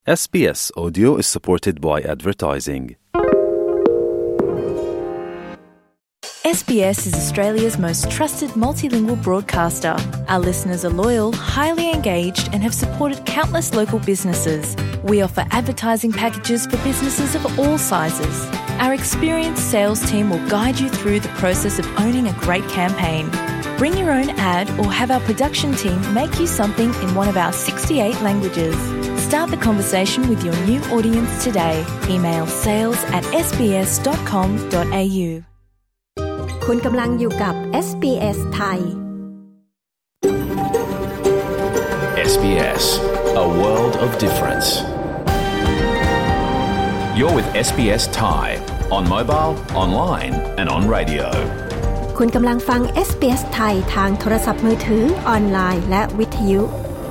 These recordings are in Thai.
SBS Audio is supported by advertising. SBS is Australia's most trusted multilingual broadcaster. Our listeners are loyal, highly engaged and have supported countless local businesses. We offer advertising packages for businesses of all sizes. Our experienced sales team will guide you through the process of owning a great campaign. Bring your own ad or have our production team make you something in one of our 68 languages. Start the conversation with your new audience today. Email sales@sbs.com.au คุณกำลังอยู่กับ SBS ไทย SBS, a world of difference. You're with SBS Thai, on mobile, online and on radio. คุณกำลังฟัง SBS ไทยทางโทรศัพท์มือถือออนไลน์และวิทยุ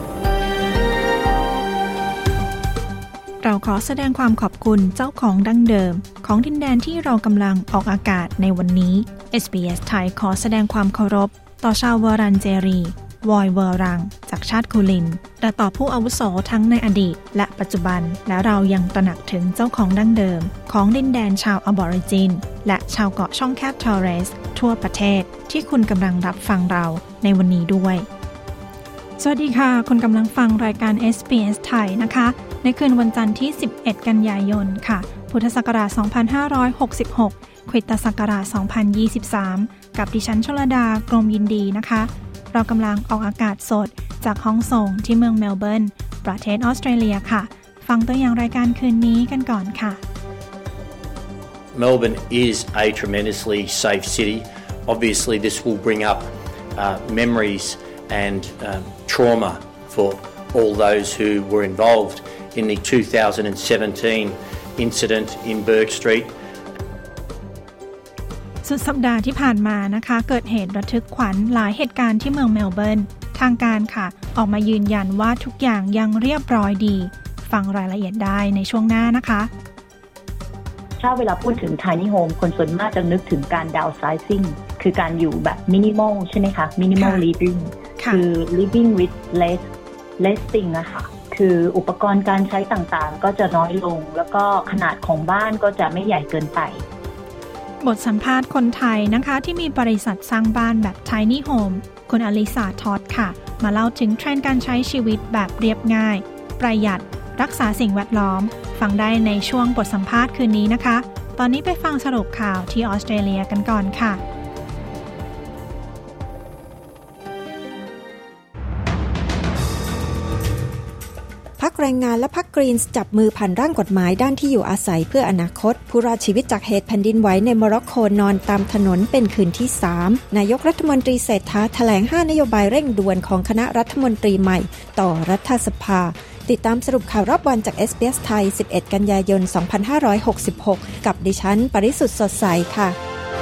เราขอแสดงความขอบคุณเจ้าของดั้งเดิมของดินแดนที่เรากำลังออกอากาศในวันนี้ SBS ไทยขอแสดงความเคารพต่อชาววอรันเจรีวอยเวอรังจากชาติคูลินและต่อผู้อาวุโสทั้งในอดีตและปัจจุบันและเรายังตระหนักถึงเจ้าของดั้งเดิมของดินแดนชาวอบอริจินและชาวเกาะช่องแคบทอร์เรสทั่วประเทศที่คุณกำลังรับฟังเราในวันนี้ด้วยสวัสดีค่ะคุณกำลังฟังรายการ SBS ไทยนะคะในคืนวันจันทร์ที่11กันยายนค่ะพุทธศักราช2566คริสตศักราช2023กับดิฉันชลดากรมยินดีนะคะเรากำลังออกอากาศสดจากห้องส่งที่เมืองเมลเบิร์นประเทศออสเตรเลียค่ะฟังตัวอย่างรายการคืนนี้กันก่อนค่ะ Melbourne is a tremendously safe city. Obviously this will bring up memories and trauma for all those who were involved in the 2017 incident in Bourke Street. สุดสัปดาห์ที่ผ่านมานะคะเกิดเหตุระทึกขวัญหลายเหตุการณ์ที่เมืองเมลเบิร์นทางการค่ะออกมายืนยันว่าทุกอย่างยังเรียบร้อยดีฟังรายละเอียดได้ในช่วงหน้านะคะถ้าเวลาพูดถึง tiny home คนส่วนมากจะนึกถึงการ downsizing คือการอยู่แบบ minimal ใช่ไหมคะ minimal living คือ living with less thing อะค่ะคืออุปกรณ์การใช้ต่างๆก็จะน้อยลงแล้วก็ขนาดของบ้านก็จะไม่ใหญ่เกินไปบทสัมภาษณ์คนไทยนะคะที่มีบริษัทสร้างบ้านแบบ Tiny Home คุณอลิซาทอดค่ะมาเล่าถึงเทรนด์การใช้ชีวิตแบบเรียบง่ายประหยัดรักษาสิ่งแวดล้อมฟังได้ในช่วงบทสัมภาษณ์คืนนี้นะคะตอนนี้ไปฟังสรุปข่าวที่ออสเตรเลียกันก่อนค่ะพรรคแรงงานและพรรคกรีนส์จับมือผ่านร่างกฎหมายด้านที่อยู่อาศัยเพื่ออนาคตผู้รอดชีวิตจากเหตุแผ่นดินไหวในโมร็อกโกนอนตามถนนเป็นคืนที่3นายกรัฐมนตรีเศรษฐาแถลง5นโยบายเร่งด่วนของคณะรัฐมนตรีใหม่ต่อรัฐสภาติดตามสรุปข่าวรอบวันจาก SBS ไทย11กันยายน2566กับดิฉันปริสุทธิ์สดใสค่ะ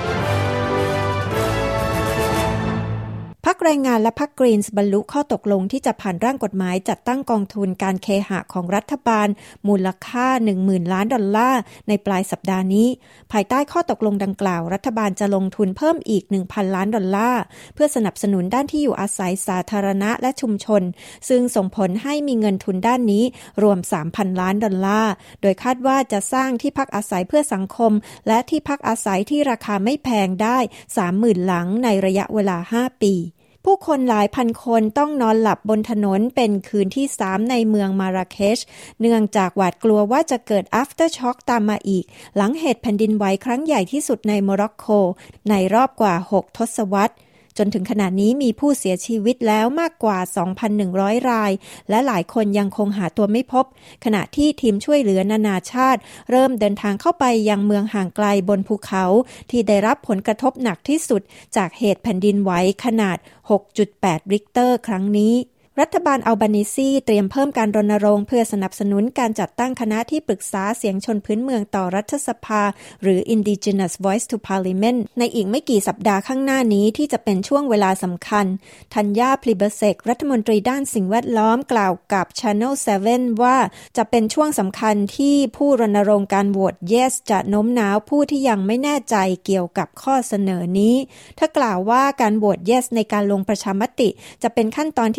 พรรคแรงงานและพรรคกรีนส์บรรลุข้อตกลงที่จะผ่านร่างกฎหมายจัดตั้งกองทุนการเคหะของรัฐบาลมูลค่า 10,000 ล้านดอลลาร์ในปลายสัปดาห์นี้ภายใต้ข้อตกลงดังกล่าวรัฐบาลจะลงทุนเพิ่มอีก 1,000 ล้านดอลลาร์เพื่อสนับสนุนด้านที่อยู่อาศัยสาธารณะและชุมชนซึ่งส่งผลให้มีเงินทุนด้านนี้รวม 3,000 ล้านดอลลาร์โดยคาดว่าจะสร้างที่พักอาศัยเพื่อสังคมและที่พักอาศัยที่ราคาไม่แพงได้ 30,000 หลังในระยะเวลา 5 ปีผู้คนหลายพันคนต้องนอนหลับบนถนนเป็นคืนที่3ในเมืองมาราเคชเนื่องจากหวาดกลัวว่าจะเกิด aftershock ตามมาอีกหลังเหตุแผ่นดินไหวครั้งใหญ่ที่สุดในโมร็อกโกในรอบกว่า6 ทศวรรษจนถึงขณะนี้มีผู้เสียชีวิตแล้วมากกว่า 2,100 รายและหลายคนยังคงหาตัวไม่พบขณะที่ทีมช่วยเหลือนานาชาติเริ่มเดินทางเข้าไปยังเมืองห่างไกลบนภูเขาที่ได้รับผลกระทบหนักที่สุดจากเหตุแผ่นดินไหวขนาด 6.8 ริกเตอร์ครั้งนี้รัฐบาลอัลบานีซีเตรียมเพิ่มการรณรงค์เพื่อสนับสนุนการจัดตั้งคณะที่ปรึกษาเสียงชนพื้นเมืองต่อรัฐสภาหรือ Indigenous Voice to Parliament ในอีกไม่กี่สัปดาห์ข้างหน้านี้ที่จะเป็นช่วงเวลาสำคัญธัญญา พลีเบเซกรัฐมนตรีด้านสิ่งแวดล้อมกล่าวกับ Channel 7 ว่าจะเป็นช่วงสำคัญที่ผู้รณรงค์การโหวต Yes จะโน้มน้าวผู้ที่ยังไม่แน่ใจเกี่ยวกับข้อเสนอนี้เธอกล่าวว่าการโหวต Yes ในการลงประชามติจะเป็นขั้นตอนที่สำคัญ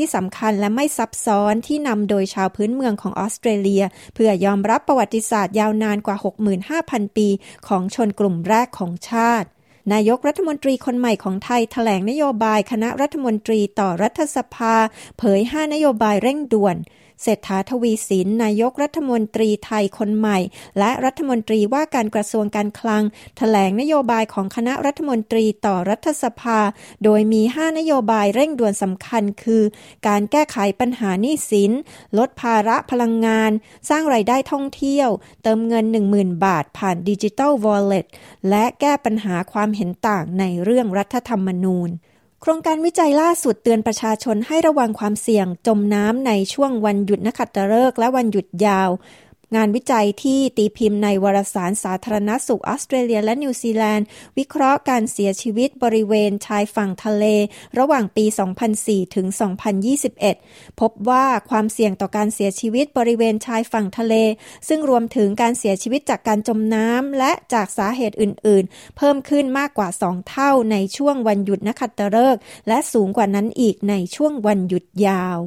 ญและไม่ซับซ้อนที่นำโดยชาวพื้นเมืองของออสเตรเลียเพื่อยอมรับประวัติศาสตร์ยาวนานกว่า 65,000 ปีของชนกลุ่มแรกของชาตินายกรัฐมนตรีคนใหม่ของไทยแถลงนโยบายคณะรัฐมนตรีต่อรัฐสภาเผย5นโยบายเร่งด่วนเศรษฐา ทวีสินนายกรัฐมนตรีไทยคนใหม่และรัฐมนตรีว่าการกระทรวงการคลังแถลงนโยบายของคณะรัฐมนตรีต่อรัฐสภาโดยมี5นโยบายเร่งด่วนสำคัญคือการแก้ไขปัญหาหนี้สินลดภาระพลังงานสร้างรายได้ท่องเที่ยวเติมเงิน 10,000 บาทผ่าน Digital Wallet และแก้ปัญหาความเห็นต่างในเรื่องรัฐธรรมนูญโครงการวิจัยล่าสุดเตือนประชาชนให้ระวังความเสี่ยงจมน้ำในช่วงวันหยุดนักขัตฤกษ์และวันหยุดยาวงานวิจัยที่ตีพิมพ์ในวารสารสาธารณสุขออสเตรเลียและนิวซีแลนด์วิเคราะห์การเสียชีวิตบริเวณชายฝั่งทะเลระหว่างปี 2004 ถึง 2021 พบว่าความเสี่ยงต่อการเสียชีวิตบริเวณชายฝั่งทะเลซึ่งรวมถึงการเสียชีวิตจากการจมน้ำและจากสาเหตุอื่นๆเพิ่มขึ้นมากกว่า 2 เท่าในช่วงวันหยุดนักขัตฤกษ์และสูงกว่านั้นอีกในช่วงวันหยุดยาว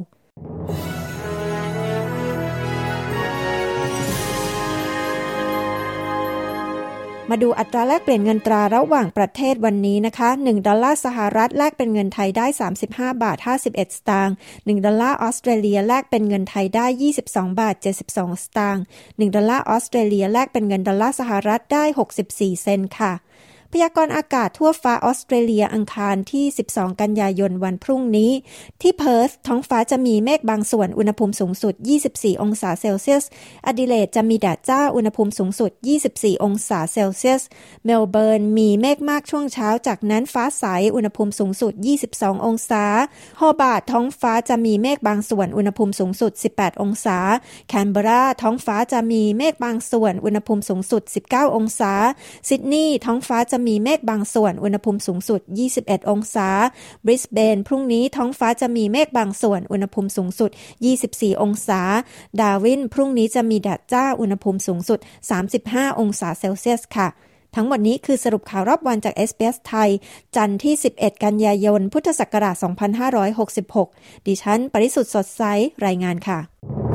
มาดูอัตราแลกเปลี่ยนเงินตราระหว่างประเทศวันนี้นะคะ1ดอลลาร์สหรัฐแลกเป็นเงินไทยได้35บาท51สตางค์1ดอลลาร์ออสเตรเลียแลกเป็นเงินไทยได้22บาท72สตางค์1ดอลลาร์ออสเตรเลียแลกเป็นเงินดอลลาร์สหรัฐได้64เซนต์ค่ะพยากรณ์อากาศทั่วฟ้าออสเตรเลียอังคารที่12กันยายนวันพรุ่งนี้ที่เพิร์ธท้องฟ้าจะมีเมฆบางส่วนอุณหภูมิสูงสุด24องศาเซลเซียสอดิเลดจะมีแดดจ้าอุณหภูมิสูงสุด24องศาเซลเซียสเมลเบิร์นมีเมฆมากช่วงเช้าจากนั้นฟ้าใสอุณหภูมิสูงสุด22องศาฮอบาร์ตท้องฟ้าจะมีเมฆบางส่วนอุณหภูมิสูงสุด18องศาแคนเบราท้องฟ้าจะมีเมฆบางส่วนอุณหภูมิสูงสุด19องศาซิดนีย์ท้องฟ้าจะมีเมฆบางส่วนอุณหภูมิสูงสุด21องศาบริสเบนพรุ่งนี้ท้องฟ้าจะมีเมฆบางส่วนอุณหภูมิสูงสุด24องศาดาร์วินพรุ่งนี้จะมีแดดจ้าอุณหภูมิสูงสุด35องศาเซลเซียสค่ะทั้งหมดนี้คือสรุปข่าวรอบวันจาก SBS ไทยจันทร์ที่11กันยายนพุทธศักราช2566ดิฉันปริสุทธิ์สดใสรายงานค่ะ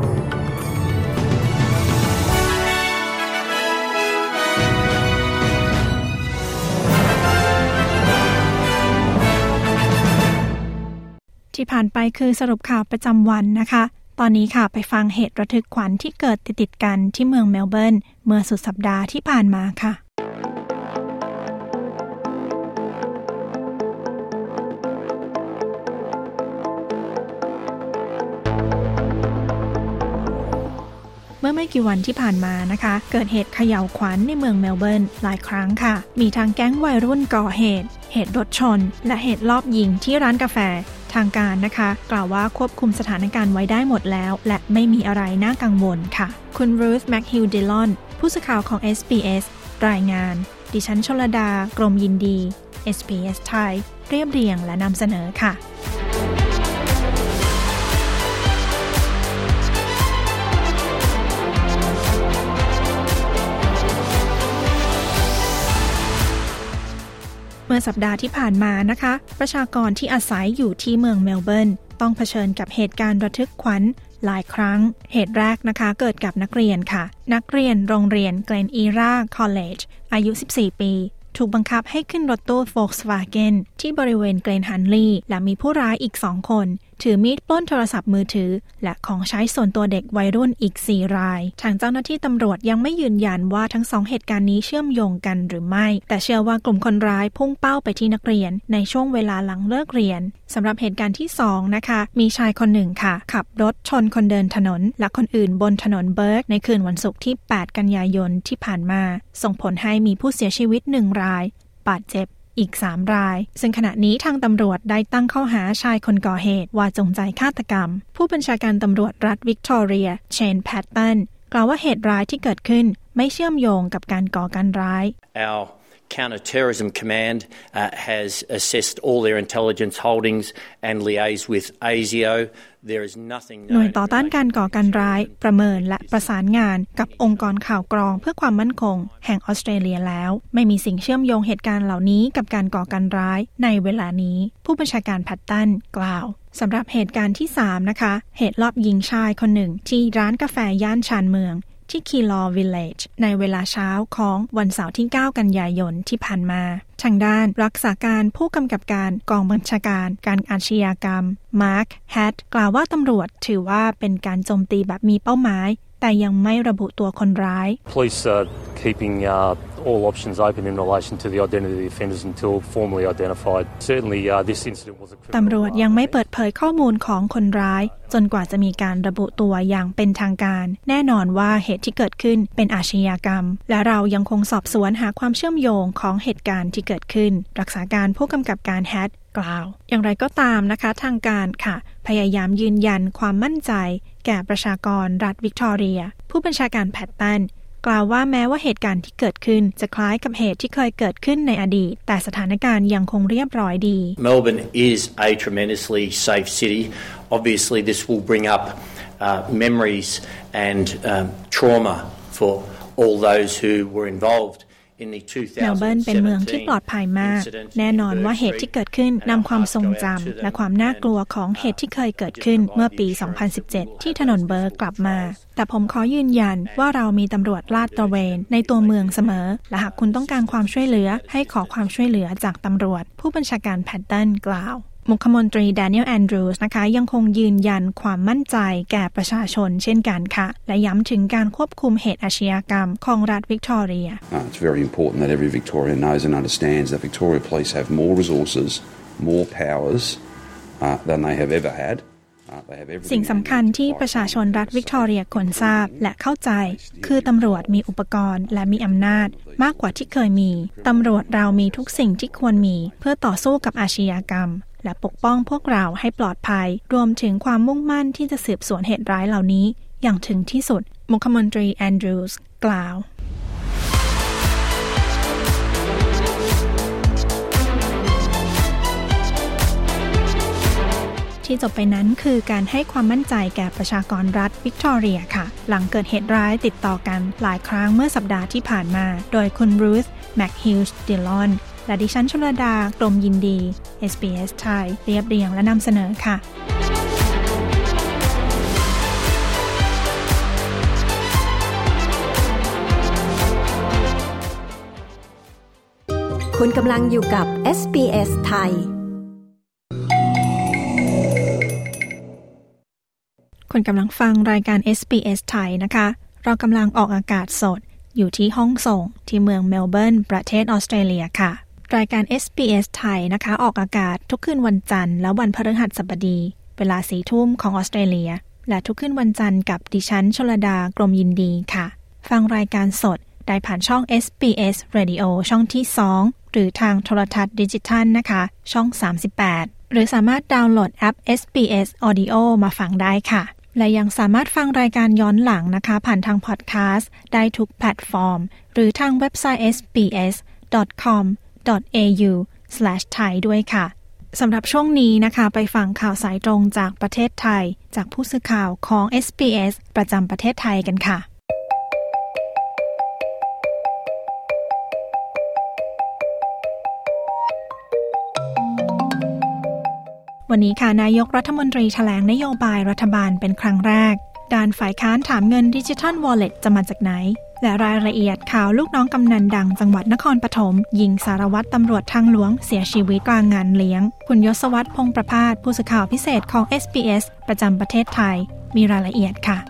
ที่ผ่านไปคือสรุปข่าวประจำวันนะคะตอนนี้ค่ะไปฟังเหตุระทึกขวัญที่เกิดติดๆกันที่เมืองเมลเบิร์นเมื่อสุดสัปดาห์ที่ผ่านมาค่ะเมื่อไม่กี่วันที่ผ่านมานะคะเกิดเหตุเขย่าวขวัญในเมืองเมลเบิร์นหลายครั้งค่ะมีทั้งแก๊งวัยรุ่นก่อเหตุรถชนและเหตุลอบยิงที่ร้านกาแฟทางการนะคะกล่าวว่าควบคุมสถานการณ์ไว้ได้หมดแล้วและไม่มีอะไรน่ากังวลค่ะคุณรูธแมคฮิลดิลอนผู้สื่อข่าวของ SBS รายงานดิฉันชลดากรมยินดี SBS ไทยเรียบเรียงและนำเสนอค่ะเมื่อสัปดาห์ที่ผ่านมานะคะประชากรที่อาศัยอยู่ที่เมืองเมลเบิร์นต้องเผชิญกับเหตุการณ์ระทึกขวัญหลายครั้งเหตุแรกนะคะเกิดกับนักเรียนค่ะนักเรียนโรงเรียนเกรนอีราคอลเลจอายุ14ปีถูกบังคับให้ขึ้นรถตู้ Volkswagen ที่บริเวณเกรนฮันลีย์และมีผู้ร้ายอีก2คนถือมีดปล้นโทรศัพท์มือถือและของใช้ส่วนตัวเด็กวัยรุ่นอีก4รายทางเจ้าหน้าที่ตำรวจยังไม่ยืนยันว่าทั้ง2เหตุการณ์นี้เชื่อมโยงกันหรือไม่แต่เชื่อว่ากลุ่มคนร้ายพุ่งเป้าไปที่นักเรียนในช่วงเวลาหลังเลิกเรียนสำหรับเหตุการณ์ที่2นะคะมีชายคนหนึ่งค่ะขับรถชนคนเดินถนนและคนอื่นบนถนนเบิร์กในคืนวันศุกร์ที่8กันยายนที่ผ่านมาส่งผลให้มีผู้เสียชีวิต1รายบาดเจ็บอีก3รายซึ่งขณะนี้ทางตำรวจได้ตั้งข้อหาชายคนก่อเหตุว่าจงใจฆาตกรรมผู้บัญชาการตำรวจรัฐวิกตอเรียเชนแพตตันกล่าวว่าเหตุร้ายที่เกิดขึ้นไม่เชื่อมโยงกับการก่อการร้าย Our Counter-Terrorism Command has assessed all their intelligence holdings and liaised with ASIO. There is nothing หน่วยต่อต้านการก่อการร้ายประเมินและประสานงานกับองค์กรข่าวกรองเพื่อความมั่นคงแห่งออสเตรเลียแล้วไม่มีสิ่งเชื่อมโยงเหตุการณ์เหล่านี้กับการก่อการร้ายในเวลานี้ผู้บัญชาการแพตตันกล่าวสำหรับเหตุการณ์ที่3นะคะเหตุลอบยิงชายคนหนึ่งที่ร้านกาแฟย่านชานเมืองที่คีลอวิลเลจในเวลาเช้าของวันเสาร์ที่9กันยายนที่ผ่านมาทางด้านรักษาการผู้กำกับการกองบัญชาการการอาชญากรรมมาร์คแฮตกล่าวว่าตำรวจถือว่าเป็นการโจมตีแบบมีเป้าหมายแต่ยังไม่ระบุตัวคนร้าย Police are keeping all options open in relation to the identity of the offenders until formally identified. Certainly, this incident was a criminal. ตำรวจยังไม่เปิดเผยข้อมูลของคนร้ายจนกว่าจะมีการระบุตัวอย่างเป็นทางการแน่นอนว่าเหตุที่เกิดขึ้นเป็นอาชญากรรมและเรายังคงสอบสวนหาความเชื่อมโยงของเหตุการณ์ที่เกิดขึ้นรักษาการผู้กำกับการแฮตกล่าวอย่างไรก็ตามนะคะทางการค่ะพยายามยืนยันความมั่นใจแก่ประชากรรัฐวิกตอเรียผู้บัญชาการแพตตันกล่าวว่าแม้ว่าเหตุการณ์ที่เกิดขึ้นจะคล้ายกับเหตุที่เคยเกิดขึ้นในอดีตแต่สถานการณ์ยังคงเรียบร้อยดี Melbourne is a tremendously safe city. Obviously, this will bring up memories and trauma for all those who were involved. เมลเบิร์นเป็นเมืองที่ปลอดภัยมากแน่นอนว่าเหตุที่เกิดขึ้นนำความทรงจำและความน่ากลัวของเหตุที่เคยเกิดขึ้นเมื่อปี 2017 ที่ถนนเบิร์กกลับมาแต่ผมขอยืนยันว่าเรามีตำรวจลาดตระเวนในตัวเมืองเสมอและหากคุณต้องการความช่วยเหลือให้ขอความช่วยเหลือจากตำรวจผู้บัญชาการแพตตันกล่าวมุขมนตรีแดเนียลแอนดรูส์นะคะยังคงยืนยันความมั่นใจแก่ประชาชนเช่นกันค่ะและย้ำถึงการควบคุมเหตุอาชญากรรมของรัฐวิกตอเรีย It's very important that every Victorian knows and understands that Victoria Police have more resources, more powers than they have ever had. สิ่งสำคัญที่ประชาชนรัฐวิกตอเรียควรทราบและเข้าใจคือตำรวจมีอุปกรณ์และมีอำนาจมากกว่าที่เคยมีตำรวจเรามีทุกสิ่งที่ควรมีเพื่อต่อสู้กับอาชญากรรมและปกป้องพวกเราให้ปลอดภัยรวมถึงความมุ่งมั่นที่จะสืบสวนเหตุร้ายเหล่านี้อย่างถึงที่สุดมุขมนตรีแอนดรูส์กล่าวที่จบไปนั้นคือการให้ความมั่นใจแก่ประชากรรัฐวิกตอเรียค่ะหลังเกิดเหตุร้ายติดต่อกันหลายครั้งเมื่อสัปดาห์ที่ผ่านมาโดยคุณรูธแมคฮิลส์ดิลอนและดิฉันชลดากรมยินดี SBS ไทยเรียบเรียงและนำเสนอค่ะคุณกำลังอยู่กับ SBS ไทยคุณกำลังฟังรายการ SBS ไทยนะคะเรากำลังออกอากาศสดอยู่ที่ห้องส่งที่เมืองเมลเบิร์นประเทศออสเตรเลียค่ะรายการ SBS ไทยนะคะออกอากาศทุกคืนวันจันทร์และวันพฤหัสบดีเวลา 4 ทุ่มของออสเตรเลียและทุกคืนวันจันทร์กับดิฉันชลดากรมยินดีค่ะฟังรายการสดได้ผ่านช่อง SBS Radio ช่องที่2หรือทางโทรทัศน์ดิจิทัลนะคะช่อง38หรือสามารถดาวน์โหลดแอป SBS Audio มาฟังได้ค่ะและยังสามารถฟังรายการย้อนหลังนะคะผ่านทางพอดแคสต์ได้ทุกแพลตฟอร์มหรือทางเว็บไซต์ sbs.com.au/thai ด้วยค่ะสำหรับช่วงนี้นะคะไปฟังข่าวสายตรงจากประเทศไทยจากผู้สื่อข่าวของ SBS ประจำประเทศไทยกันค่ะวันนี้ค่ะนายกรัฐมนตรีแถลงนโยบายรัฐบาลเป็นครั้งแรกด้านฝ่ายค้านถามเงินดิจิทัลวอลเล็ตจะมาจากไหนและรายละเอียดข่าวลูกน้องกำนันดังจังหวัดนครปฐมยิงสารวัตรตำรวจทางหลวงเสียชีวิตกลางงานเลี้ยงคุณยศวัฒน์พงษ์ประภาสผู้สื่อข่าวพิเศษของ SBS ประจำประเทศไทยมีรายละเอียดค่ะ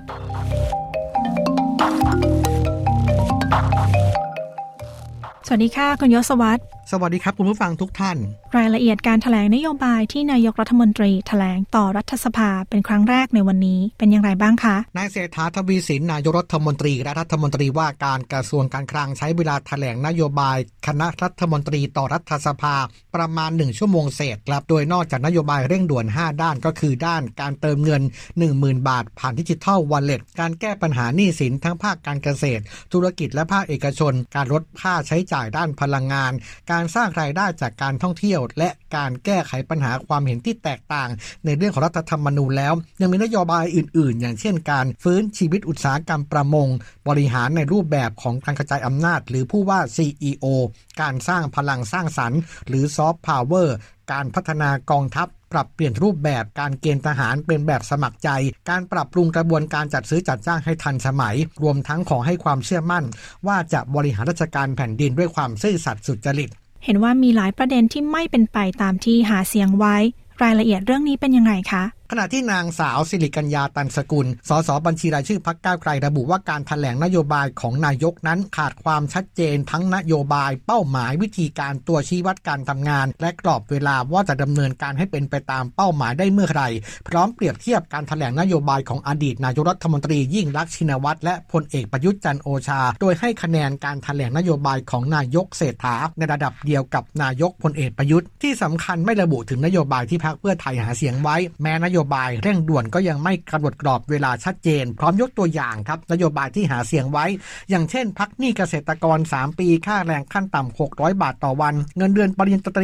สวัสดีค่ะคุณยศวัฒน์สวัสดีครับคุณผู้ฟังทุกท่านรายละเอียดการแถลงนโยบายที่นายกรัฐมนตรีแถลงต่อรัฐสภาเป็นครั้งแรกในวันนี้เป็นอย่างไรบ้างคะนายเศรษฐาทวีสินนายกรัฐมนตรีและรัฐมนตรีว่าการกระทรวงการคลังใช้เวลาแถลงนโยบายคณะรัฐมนตรีต่อรัฐสภาประมาณ1ชั่วโมงเศษครับโดยนอกจากนโยบายเร่งด่วน5ด้านก็คือด้านการเติมเงิน 10,000 บาทผ่านดิจิทัลวอลเล็ตการแก้ปัญหาหนี้สินทั้งภาคการเกษตรธุรกิจและภาคเอกชนการลดค่าใช้จ่ายด้านพลังงานการสร้างรายได้จากการท่องเที่ยวและการแก้ไขปัญหาความเห็นที่แตกต่างในเรื่องของรัฐธรรมนูญแล้วยังมีนโยบายอื่นๆอย่างเช่นการฟื้นชีวิตอุตสาหกรรมประมงบริหารในรูปแบบของการกระจายอำนาจหรือผู้ว่า CEO การสร้างพลังสร้างสรรค์หรือซอฟต์พาวเวอร์การพัฒนากองทัพปรับเปลี่ยนรูปแบบการเกณฑ์ทหารเป็นแบบสมัครใจการปรับปรุงกระบวนการจัดซื้อจัดจ้างให้ทันสมัยรวมทั้งขอให้ความเชื่อมั่นว่าจะบริหารราชการแผ่นดินด้วยความซื่อสัตย์สุจริตเห็นว่ามีหลายประเด็นที่ไม่เป็นไปตามที่หาเสียงไว้รายละเอียดเรื่องนี้เป็นยังไงคะขณะที่นางสาวสิริกัญญาตันสกุลสสบัญชีรายชื่อพรรคก้าวไกลระบุว่าการแถลงนโยบายของนายกนั้นขาดความชัดเจนทั้งนโยบายเป้าหมายวิธีการตัวชี้วัดการทำงานและกรอบเวลาว่าจะดำเนินการให้เป็นไปตามเป้าหมายได้เมื่อไหร่พร้อมเปรียบเทียบการแถลงนโยบายของอดีตนายกรัฐมนตรียิ่งลักษณ์ชินวัตรและพลเอกประยุทธ์จันทร์โอชาโดยให้คะแนนการแถลงนโยบายของนายกเศรษฐาในระดับเดียวกับนายกพลเอกประยุทธ์ที่สำคัญไม่ระบุถึงนโยบายที่พรรคเพื่อไทยหาเสียงไว้แม้นโยบายเร่งด่วนก็ยังไม่กำหนดกรอบเวลาชัดเจนพร้อมยกตัวอย่างครับนโยบายที่หาเสียงไว้อย่างเช่นพักหนี้เกษตรกร3ปีค่าแรงขั้นต่ำ600บาทต่อวันเงินเดือนปริญญาตรี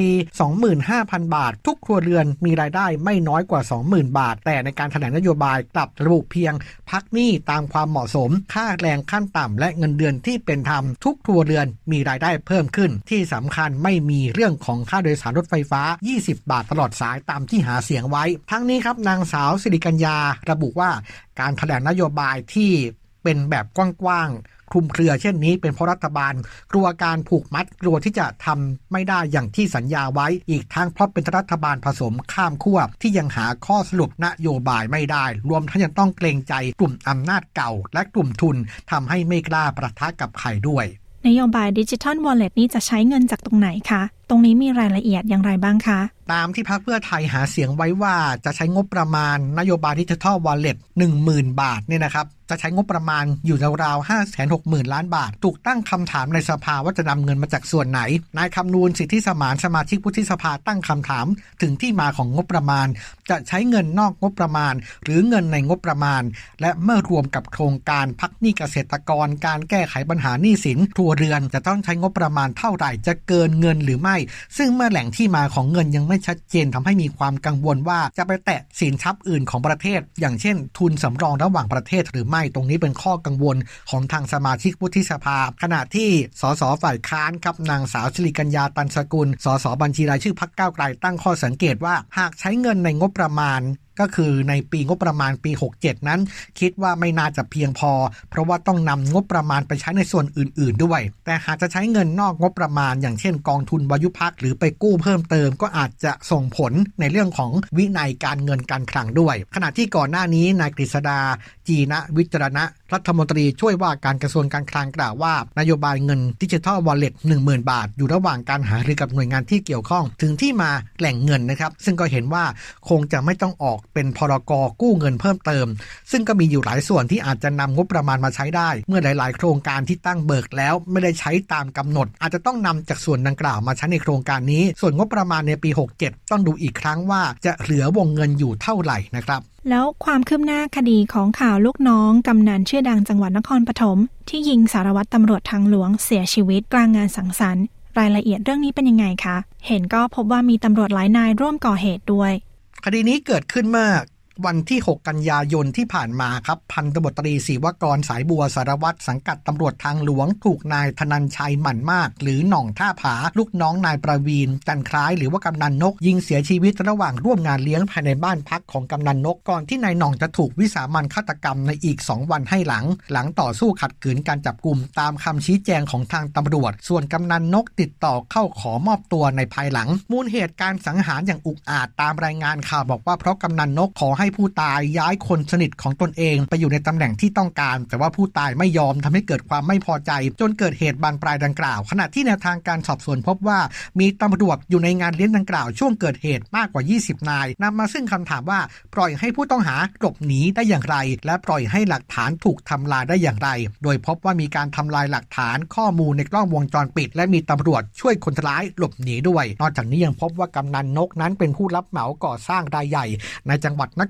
25,000 บาททุกครัวเรือนมีรายได้ไม่น้อยกว่า 20,000 บาทแต่ในการแถลงนโยบายกลับระบุเพียงพักหนี้ตามความเหมาะสมค่าแรงขั้นต่ำและเงินเดือนที่เป็นธรรมทุกครัวเรือนมีรายได้เพิ่มขึ้นที่สำคัญไม่มีเรื่องของค่าโดยสารรถไฟฟ้า20 บาทตลอดสายตามที่หาเสียงไว้ทั้งนี้ครับนางสาวสิริกัญญาระบุว่าการแถลงนโยบายที่เป็นแบบกว้างๆคลุมเครือเช่นนี้เป็นเพราะรัฐบาลกลัวการผูกมัดกลัวที่จะทำไม่ได้อย่างที่สัญญาไว้อีกทั้งเพราะเป็นรัฐบาลผสมข้ามขั้วที่ยังหาข้อสรุปนโยบายไม่ได้รวมทั้งยังต้องเกรงใจกลุ่มอำนาจเก่าและกลุ่มทุนทำให้ไม่กล้าปะทะกับใครด้วยนโยบาย Digital Wallet นี้จะใช้เงินจากตรงไหนคะตรงนี้มีรายละเอียดอย่างไรบ้างคะตามที่พรรคเพื่อไทยหาเสียงไว้ว่าจะใช้งบประมาณนโยบาย Digital Wallet 10,000 บาทเนี่ยนะครับจะใช้งบประมาณอยู่ราวๆ 560,000 ล้านบาทถูกตั้งคำถามในสภาว่าจะนำเงินมาจากส่วนไหนนายคำนูนสิทธิสมานสมาชิกวุฒิสภาตั้งคำถามถึงที่มาของงบประมาณจะใช้เงินนอกงบประมาณหรือเงินในงบประมาณและเมื่อรวมกับโครงการพักหนี้เกษตรกรการแก้ไขปัญหาหนี้สินครัวเรือนจะต้องใช้งบประมาณเท่าไหร่จะเกินเงินหรือไม่ซึ่งเมื่อแหล่งที่มาของเงินยังไม่ชัดเจนทำให้มีความกังวลว่าจะไปแตะสินทรัพย์อื่นของประเทศอย่างเช่นทุนสำรองระหว่างประเทศหรือไม่ตรงนี้เป็นข้อกังวลของทางสมาชิกวุฒิสภาขณะที่สสฝ่ายค้านครับนางสาวสิริกัญญาตันสกุลสสบัญชีรายชื่อพรรคก้าวไกลตั้งข้อสังเกตว่าหากใช้เงินในงบประมาณก็คือในปีงบประมาณปี67นั้นคิดว่าไม่น่าจะเพียงพอเพราะว่าต้องนำงบประมาณไปใช้ในส่วนอื่นๆด้วยแต่หากจะใช้เงินนอกงบประมาณอย่างเช่นกองทุนวายุพักหรือไปกู้เพิ่มเติมก็อาจจะส่งผลในเรื่องของวินัยการเงินการคลังด้วยขณะที่ก่อนหน้านี้นายกฤษดาจีนะวิจารณะรัฐมนตรีช่วยว่าการกระทรวงการคลังกล่าวว่านโยบายเงิน Digital Wallet 10,000 บาทอยู่ระหว่างการหารือกับหน่วยงานที่เกี่ยวข้องถึงที่มาแหล่งเงินนะครับซึ่งก็เห็นว่าคงจะไม่ต้องออกเป็นพรก.กู้เงินเพิ่มเติมซึ่งก็มีอยู่หลายส่วนที่อาจจะนำงบประมาณมาใช้ได้เมื่อหลายๆโครงการที่ตั้งเบิกแล้วไม่ได้ใช้ตามกำหนดอาจจะต้องนำจากส่วนดังกล่าวมาใช้ในโครงการนี้ส่วนงบประมาณในปี67ต้องดูอีกครั้งว่าจะเหลือวงเงินอยู่เท่าไหร่นะครับแล้วความคืบหน้าคดีของข่าวลูกน้องกำนันชื่อดังจังหวัดนครปฐมที่ยิงสารวัตรตำรวจทางหลวงเสียชีวิตกลางงานสังสรรค์รายละเอียดเรื่องนี้เป็นยังไงคะเห็นก็พบว่ามีตำรวจหลายนายร่วมก่อเหตุด้วยคดีนี้เกิดขึ้นเมื่อวันที่6กันยายนที่ผ่านมาครับพันตำรวจตรีศิวกรสายบัวสารวัตรสังกัดตำรวจทางหลวงถูกนายธนัญชัยหมั่นมากหรือหน่องท่าผาลูกน้องนายประวีณจันคล้ายหรือว่ากำนันนกยิงเสียชีวิตระหว่างร่วมงานเลี้ยงภายในบ้านพักของกำนันนกก่อนที่นายหน่องจะถูกวิสามัญฆาตกรรมในอีก2วันให้หลังต่อสู้ขัดขืนการจับกุมตามคำชี้แจงของทางตำรวจส่วนกำนันนกติดต่อเข้าขอมอบตัวในภายหลังมูลเหตุการสังหารอย่างอุกอาจตามรายงานข่าวบอกว่าเพราะกำนันนกขอให้ผู้ตายย้ายคนสนิทของตนเองไปอยู่ในตำแหน่งที่ต้องการแต่ว่าผู้ตายไม่ยอมทำให้เกิดความไม่พอใจจนเกิดเหตุบานปลายดังกล่าวขณะที่แนวทางการสอบสวนพบว่ามีตำรวจอยู่ในงานเลี้ยงดังกล่าวช่วงเกิดเหตุมากกว่า20นายนำมาซึ่งคำถามว่าปล่อยให้ผู้ต้องหาหลบหนีได้อย่างไรและปล่อยให้หลักฐานถูกทำลายได้อย่างไรโดยพบว่ามีการทำลายหลักฐานข้อมูลในกล้องวงจรปิดและมีตำรวจช่วยคนร้ายหลบหนีด้วยนอกจากนี้ยังพบว่ากำนันนกนั้นเป็นผู้รับเหมาก่อสร้างรายใหญ่ในจังหวัดน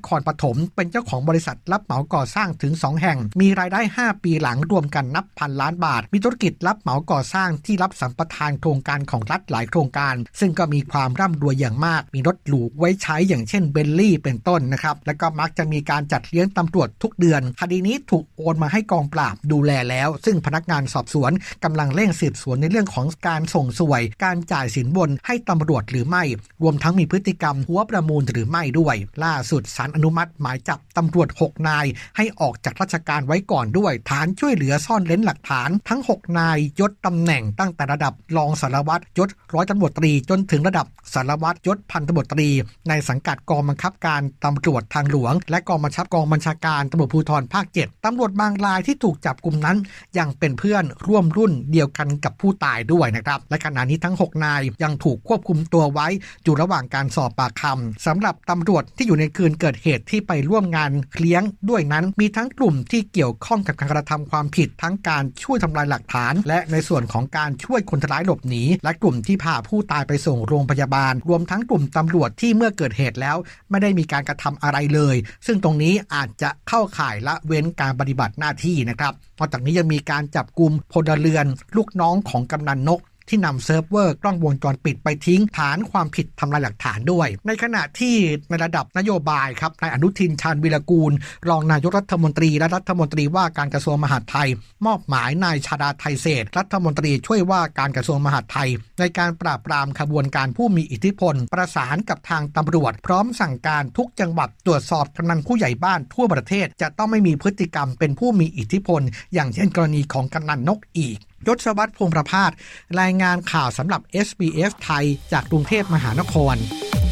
ครปฐมเป็นเจ้าของบริษัทรับเหมาก่อสร้างถึง2แห่งมีรายได้5ปีหลังรวมกันนับพันล้านบาทมีธุรกิจรับเหมาก่อสร้างที่รับสัมปทานโครงการของรัฐหลายโครงการซึ่งก็มีความร่ำรวยอย่างมากมีรถหรูไว้ใช้อย่างเช่นเบนลี่เป็นต้นนะครับและก็มักจะมีการจัดเลี้ยงตำรวจทุกเดือนคดีนี้ถูกโอนมาให้กองปราบดูแลแล้วซึ่งพนักงานสอบสวนกำลังเร่งสืบสวนในเรื่องของการส่งสวยการจ่ายสินบนให้ตำรวจหรือไม่รวมทั้งมีพฤติกรรมหัวประมูลหรือไม่ด้วยล่าสุดศาลอนุมัติหมายจับตำรวจ6นายให้ออกจากราชการไว้ก่อนด้วยฐานช่วยเหลือซ่อนเร้นหลักฐานทั้ง6นายยศตำแหน่งตั้งแต่ระดับรองสารวัตรยศร้อยตำรวจตรีจนถึงระดับสารวัตรยศพันตำรวจตรีในสังกัดกองบังคับการตำรวจทางหลวงและกองบัญชาการตำรวจภูธรภาค7ตำรวจบางรายที่ถูกจับกุมนั้นยังเป็นเพื่อนร่วมรุ่นเดียวกันกับผู้ตายด้วยนะครับและขณะนี้ทั้ง6นายยังถูกควบคุมตัวไว้อยู่ระหว่างการสอบปากคำสำหรับตำรวจที่อยู่ในคืนเกิดเหตุที่ไปร่วมงานเลี้ยงด้วยนั้นมีทั้งกลุ่มที่เกี่ยวข้องกับการกระทำความผิดทั้งการช่วยทำลายหลักฐานและในส่วนของการช่วยคนร้ายหลบหนีและกลุ่มที่พาผู้ตายไปส่งโรงพยาบาลรวมทั้งกลุ่มตำรวจที่เมื่อเกิดเหตุแล้วไม่ได้มีการกระทำอะไรเลยซึ่งตรงนี้อาจจะเข้าข่ายละเว้นการปฏิบัติหน้าที่นะครับนอกจากนี้ยังมีการจับกุมพลเรือนลูกน้องของกำนันนกที่นำเซิร์ฟเวอร์กล้องวงจรปิดไปทิ้งฐานความผิดทำลายหลักฐานด้วยในขณะที่ในระดับนโยบายครับนายอนุทินชาญวีรกูลรองนายกรัฐมนตรีและรัฐมนตรีว่าการกระทรวงมหาดไทยมอบหมายนายชาดาไทเศรษฐ์รัฐมนตรีช่วยว่าการกระทรวงมหาดไทยในการปราบปรามขบวนการผู้มีอิทธิพลประสานกับทางตำรวจพร้อมสั่งการทุกจังหวัดตรวจสอบกำนันผู้ใหญ่บ้านทั่วประเทศจะต้องไม่มีพฤติกรรมเป็นผู้มีอิทธิพลอย่างเช่นกรณีของกำนันนกอีกยศวัฒน์พงษ์ประภาสรายงานข่าวสำหรับ SBS ไทยจากกรุงเทพมหานคร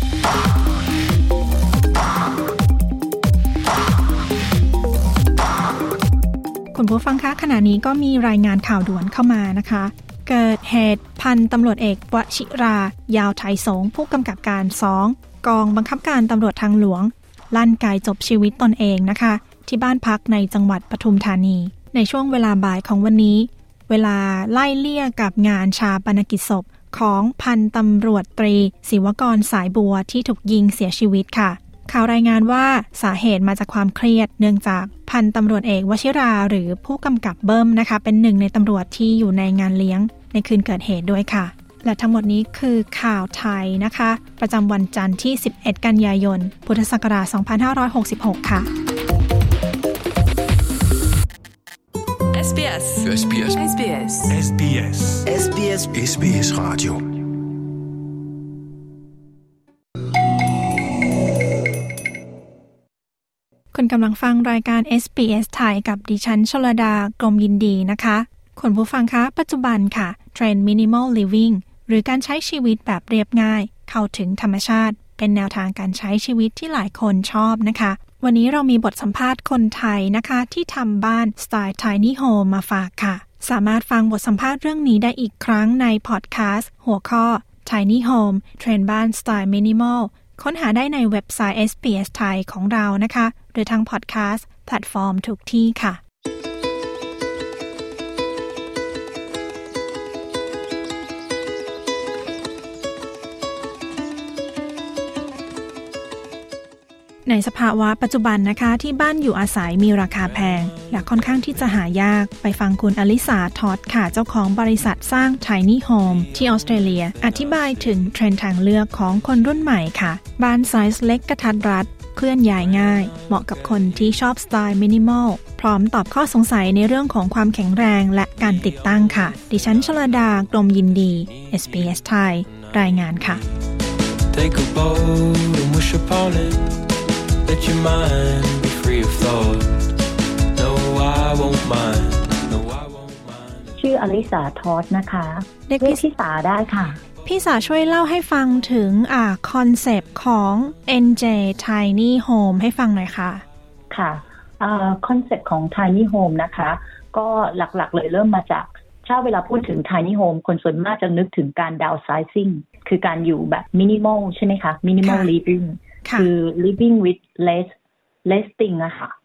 คุณผู้ฟังคะขณะนี้ก็มีรายงานข่าวด่วนเข้ามานะคะเกิดเหตุพันตำรวจเอกวชิรายาวไทยสงผู้กำกับการ2กองบังคับการตำรวจทางหลวงลั่นไกจบชีวิตตนเองนะคะที่บ้านพักในจังหวัดปทุมธานีในช่วงเวลาบ่ายของวันนี้เวลาไล่เลี่ยกับงานชาปนกิจศพของพันตำรวจตรีศิวกรสายบัวที่ถูกยิงเสียชีวิตค่ะข่าวรายงานว่าสาเหตุมาจากความเครียดเนื่องจากพันตำรวจเอกวชิราหรือผู้กำกับเบิ้มนะคะเป็นหนึ่งในตำรวจที่อยู่ในงานเลี้ยงในคืนเกิดเหตุด้วยค่ะและทั้งหมดนี้คือข่าวไทยนะคะประจำวันจันทร์ที่11กันยายนพุทธศักราช2566ค่ะ SBS SBS SBS SBS SBS SBS Radio คุณกำลังฟังรายการ SBS ไทยกับดิฉันชลดากรมยินดีนะคะคุณผู้ฟังคะปัจจุบันค่ะเทรนด์ Minimal Living หรือการใช้ชีวิตแบบเรียบง่ายเข้าถึงธรรมชาติเป็นแนวทางการใช้ชีวิตที่หลายคนชอบนะคะวันนี้เรามีบทสัมภาษณ์คนไทยนะคะที่ทำบ้านสไตล์ Tiny Home มาฝากค่ะสามารถฟังบทสัมภาษณ์เรื่องนี้ได้อีกครั้งในพอดแคสต์หัวข้อ Tiny Home เทรนด์บ้านสไตล์ Minimal ค้นหาได้ในเว็บไซต์ SBS ไทยของเรานะคะหรือทางพอดแคสต์แพลตฟอร์มทุกที่ค่ะในสภาวะปัจจุบันนะคะที่บ้านอยู่อาศัยมีราคาแพงและค่อนข้างที่จะหายากไปฟังคุณอลิสาทอดค่ะเจ้าของบริษัทสร้าง Tiny Home ที่ออสเตรเลียอธิบายถึงเทรนด์ทางเลือกของคนรุ่นใหม่ค่ะบ้านไซส์เล็กกระทัดรัดเคลื่อนย้ายง่ายเหมาะกับคนที่ชอบสไตล์มินิมอลพร้อมตอบข้อสงสัยในเรื่องของความแข็งแรงและการติดตั้งค่ะดิฉันชลดากรมยินดี SBS ไทยรายงานค่ะ Take a boat and wish upon it.Let your mind be free of thought. No, I won't mind. No, I won't mind. ชื่ออลิสาทอดนะคะเรียกพี่สาได้ค่ะพี่สาช่วยเล่าให้ฟังถึงคอนเซปต์ของ NJ Tiny Home ให้ฟังหน่อยค่ะค่ะคอนเซปต์ของ Tiny Home นะคะก็หลักๆเลยเริ่มมาจากถ้าเวลาพูดถึง Tiny Home คนส่วนมากจะนึกถึงการ downsizing คือการอยู่แบบ minimal ใช่ไหมคะ minimal livingคือ living with less thing อะค่ะ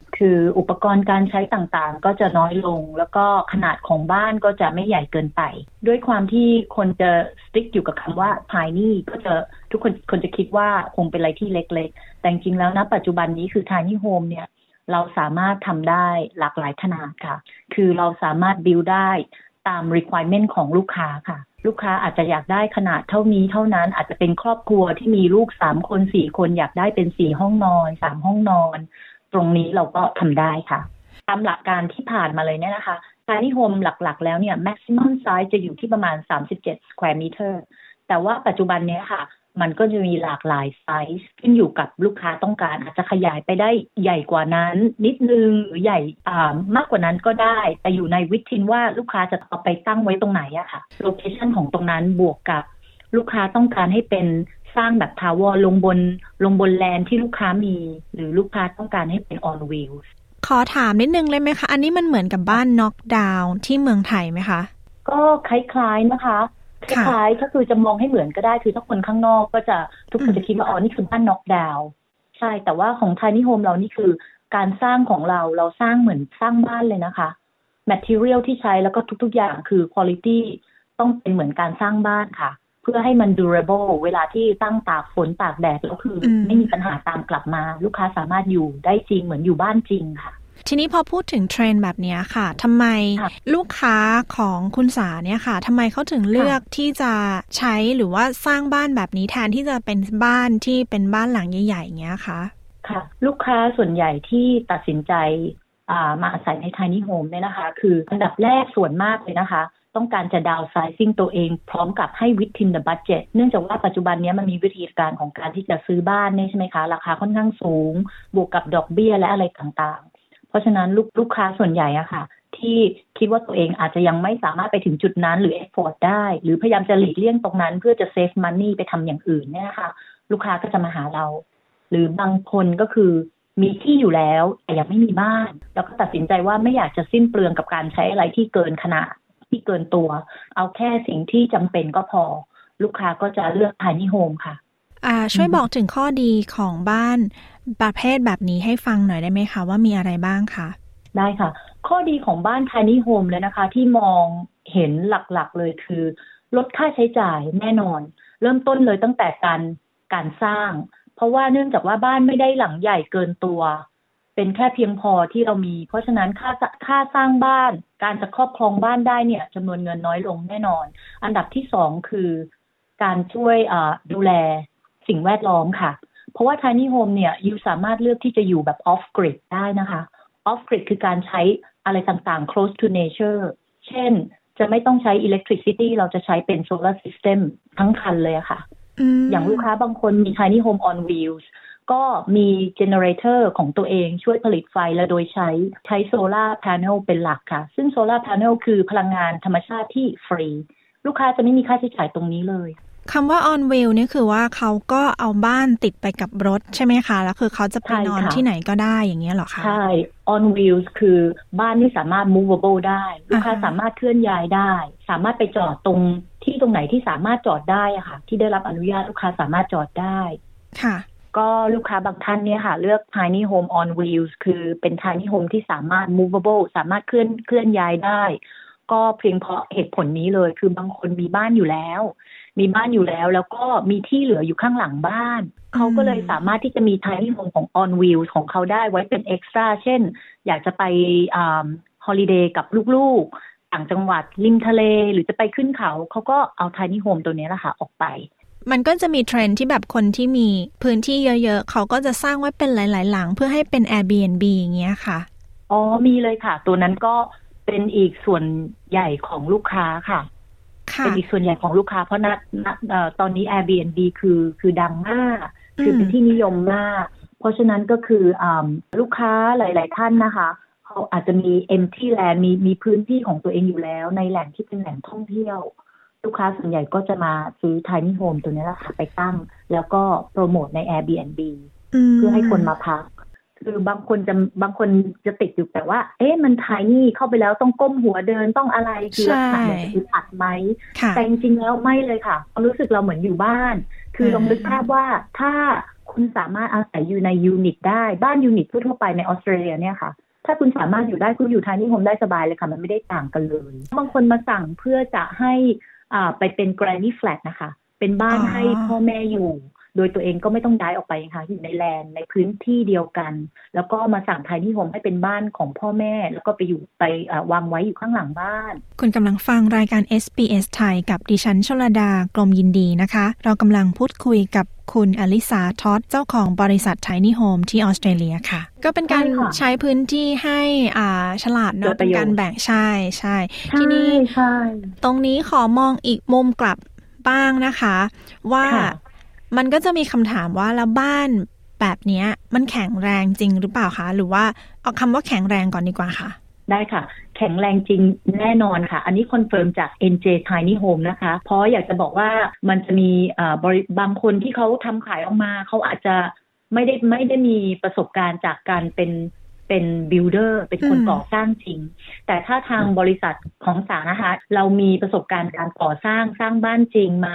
คืออุปกรณ์การใช้ต่างๆก็จะน้อยลงแล้วก็ขนาดของบ้านก็จะไม่ใหญ่เกินไปด้วยความที่คนจะสติ๊กอยู่กับคำว่า tiny ก็จะทุกคนจะคิดว่าคงเป็นอะไรที่เล็กๆแต่จริงๆแล้วณปัจจุบันนี้คือ tiny home เนี่ยเราสามารถทำได้หลากหลายขนาดค่ะคือเราสามารถ build ได้ตาม requirement ของลูกค้าค่ะลูกค้าอาจจะอยากได้ขนาดเท่านี้เท่านั้นอาจจะเป็นครอบครัวที่มีลูก3คน4คนอยากได้เป็น4ห้องนอน3ห้องนอนตรงนี้เราก็ทำได้ค่ะตามหลักการที่ผ่านมาเลยเนี่ยนะคะ tiny home หลักๆแล้วเนี่ย maximum size จะอยู่ที่ประมาณ37 square meter แต่ว่าปัจจุบันเนี้ยค่ะมันก็จะมีหลากหลายไซส์ขึ้นอยู่กับลูกค้าต้องการอาจจะขยายไปได้ใหญ่กว่านั้นนิดนึงหรือใหญ่มากกว่านั้นก็ได้แต่อยู่ในวิธีว่าลูกค้าจะเอาไปตั้งไว้ตรงไหนอะค่ะโลเคชั่นของตรงนั้นบวกกับลูกค้าต้องการให้เป็นสร้างแบบทาวเวอร์ลงบนแลนด์ที่ลูกค้ามีหรือลูกค้าต้องการให้เป็น on wheels ขอถามนิดนึงเลยไหมคะอันนี้มันเหมือนกับบ้านน็อกดาวน์ที่เมืองไทยไหมคะก็คล้ายๆนะคะคล้ายๆก็คือจะมองให้เหมือนก็ได้คือถ้าคนข้างนอกก็จะทุกคนจะคิดว่าอ๋อนี่คือบ้านน็อกดาวน์ใช่แต่ว่าของ Tiny Home เรานี่คือการสร้างของเราสร้างเหมือนสร้างบ้านเลยนะคะ material ที่ใช้แล้วก็ทุกๆอย่างคือ quality ต้องเป็นเหมือนการสร้างบ้านค่ะเพื่อให้มัน durable เวลาที่ตั้งตากฝนตากแดดแล้วคือไม่มีปัญหาตามกลับมาลูกค้าสามารถอยู่ได้จริงเหมือนอยู่บ้านจริงค่ะทีนี้พอพูดถึงเทรนด์แบบนี้ค่ะทำไมลูกค้าของคุณสาเนี่ยค่ะทำไมเขาถึงเลือกที่จะใช้หรือว่าสร้างบ้านแบบนี้แทนที่จะเป็นบ้านที่เป็นบ้านหลังใหญ่ๆอย่างเงี้ยคะค่ะลูกค้าส่วนใหญ่ที่ตัดสินใจมาอาศัยใน Tiny Home เนี่ยนะคะคืออันดับแรกส่วนมากเลยนะคะต้องการจะดาวน์ไซซิ่งตัวเองพร้อมกับให้ within the budget เนื่องจากว่าปัจจุบันนี้มันมีวิธีการของการที่จะซื้อบ้านนี่ใช่ไหมคะราคาค่อนข้างสูงบวกกับดอกเบี้ยและอะไรต่างๆเพราะฉะนั้นลูกค้าส่วนใหญ่อะค่ะที่คิดว่าตัวเองอาจจะยังไม่สามารถไปถึงจุดนั้นหรือ afford ได้หรือพยายามจะหลีกเลี่ยงตรงนั้นเพื่อจะ save money ไปทำอย่างอื่นเนี่ยค่ะลูกค้าก็จะมาหาเราหรือบางคนก็คือมีที่อยู่แล้วแต่ยังไม่มีบ้านแล้วก็ตัดสินใจว่าไม่อยากจะสิ้นเปลืองกับการใช้อะไรที่เกินขนาดที่เกินตัวเอาแค่สิ่งที่จำเป็นก็พอลูกค้าก็จะเลือก Tiny Home ค่ะช่วยบอกถึงข้อดีของบ้านประเภทแบบนี้ให้ฟังหน่อยได้ไหมคะว่ามีอะไรบ้างคะได้ค่ะข้อดีของบ้าน Tiny Home เลยนะคะที่มองเห็นหลักๆเลยคือลดค่าใช้จ่ายแน่นอนเริ่มต้นเลยตั้งแต่การสร้างเพราะว่าเนื่องจากว่าบ้านไม่ได้หลังใหญ่เกินตัวเป็นแค่เพียงพอที่เรามีเพราะฉะนั้นค่าสร้างบ้านการจะครอบครองบ้านได้เนี่ยจำนวนเงินน้อยลงแน่นอนอันดับที่2คือการช่วยดูแลสิ่งแวดล้อมค่ะเพราะว่า Tiny Home เนี่ยยูสามารถเลือกที่จะอยู่แบบ off grid ได้นะคะ off grid คือการใช้อะไรต่างๆ close to nature เช่นจะไม่ต้องใช้ electricity เราจะใช้เป็น solar system ทั้งคันเลยค่ะอย่างลูกค้าบางคนมี Tiny Home on wheels ก็มี generator ของตัวเองช่วยผลิตไฟและโดยใช้ solar panel เป็นหลักค่ะซึ่ง solar panel คือพลังงานธรรมชาติที่ฟรีลูกค้าจะไม่มีค่าใช้จ่ายตรงนี้เลยคำว่า on wheel นี่คือว่าเขาก็เอาบ้านติดไปกับรถใช่ไหมคะแล้วคือเขาจะไปนอนที่ไหนก็ได้อย่างเงี้ยหรอคะใช่ on wheels คือบ้านที่สามารถ movable ได้ลูกค้าสามารถเคลื่อนย้ายได้สามารถไปจอดตรงไหนที่สามารถจอดได้อะค่ะที่ได้รับอนุญาตลูกค้าสามารถจอดได้ค่ะก็ลูกค้าบางท่านเนี่ยค่ะเลือก Tiny Home on wheels คือเป็น Tiny Home ที่สามารถ movable สามารถเคลื่อนย้ายได้ก็เพียงเพราะเหตุผลนี้เลยคือบางคนมีบ้านอยู่แล้วแล้วก็มีที่เหลืออยู่ข้างหลังบ้านเขาก็เลยสามารถที่จะมี Tiny Home ของ on wheels ของเขาได้ไว้เป็น extra เช่นอยากจะไปholiday กับลูกๆต่างจังหวัดริมทะเลหรือจะไปขึ้นเขาก็เอา Tiny Home ตัวนี้แหละค่ะออกไปมันก็จะมีเทรนด์ที่แบบคนที่มีพื้นที่เยอะๆเขาก็จะสร้างไว้เป็นหลายๆหลังเพื่อให้เป็น Airbnb อย่างเงี้ยค่ะอ๋อมีเลยค่ะตัวนั้นก็เป็นอีกส่วนใหญ่ของลูกค้าค่ะเป็นอีกส่วนใหญ่ของลูกค้าเพราะตอนนี้ Airbnb คือดังมากคือเป็นที่นิยมมากเพราะฉะนั้นก็คือลูกค้าหลายๆท่านนะคะเขาอาจจะมี empty land มีพื้นที่ของตัวเองอยู่แล้วในแหล่งที่เป็นแหล่งท่องเที่ยวลูกค้าส่วนใหญ่ก็จะมาซื้อ Tiny Home ตัวนี้แหละค่ะไปตั้งแล้วก็โปรโมทใน Airbnb เพื่อให้คนมาพักคือบางคนจะติดอยู่แต่ว่ามัน tiny เข้าไปแล้วต้องก้มหัวเดินต้องอะไรคือลักษณะแบบคืออัดไหมแต่จริงๆแล้วไม่เลยค่ะความรู้สึกเราเหมือนอยู่บ้านคือลองนึกภาพว่าถ้าคคุณสามารถอาศัยอยู่ในยูนิตได้บ้านยูนิตทั่วไปในออสเตรเลียเนี่ยค่ะถ้าคุณสามารถอยู่ได้คุณอยู่tiny homeได้สบายเลยค่ะมันไม่ได้ต่างกันเลยบางคนมาสั่งเพื่อจะให้ไปเป็น granny flat นะคะเป็นบ้านให้พ่อแม่อยู่โดยตัวเองก็ไม่ต้องย้ายออกไปค่ะอยู่ในแลนด์ในพื้นที่เดียวกันแล้วก็มาสั่งtiny homeให้เป็นบ้านของพ่อแม่แล้วก็ไปวางไว้อยู่ข้างหลังบ้านคุณกำลังฟังรายการ SBS ไทยกับดิฉันชลดากลมยินดีนะคะเรากำลังพูดคุยกับคุณอลิสาท็อดเจ้าของบริษัท Tiny Home ที่ออสเตรเลียค่ะก็เป็นการใช้พื้นที่ให้ฉลาดเนาะเป็นการแบ่งใช่ทีนี้ตรงนี้ขอมองอีกมุมกลับบ้างนะคะว่ามันก็จะมีคำถามว่าแล้วบ้านแบบนี้มันแข็งแรงจริงหรือเปล่าคะหรือว่าเอาคำว่าแข็งแรงก่อนดีกว่าค่ะได้ค่ะแข็งแรงจริงแน่นอนค่ะอันนี้คอนเฟิร์มจาก NJ Tiny Home นะคะเพราะอยากจะบอกว่ามันจะมีบางคนที่เขาทำขายออกมาเขาอาจจะไม่ได้มีประสบการณ์จากการเป็นบิลเดอร์เป็นคนก่อสร้างจริงแต่ถ้าทางบริษัทของสานะคะเรามีประสบการณ์การก่อสร้างบ้านจริงมา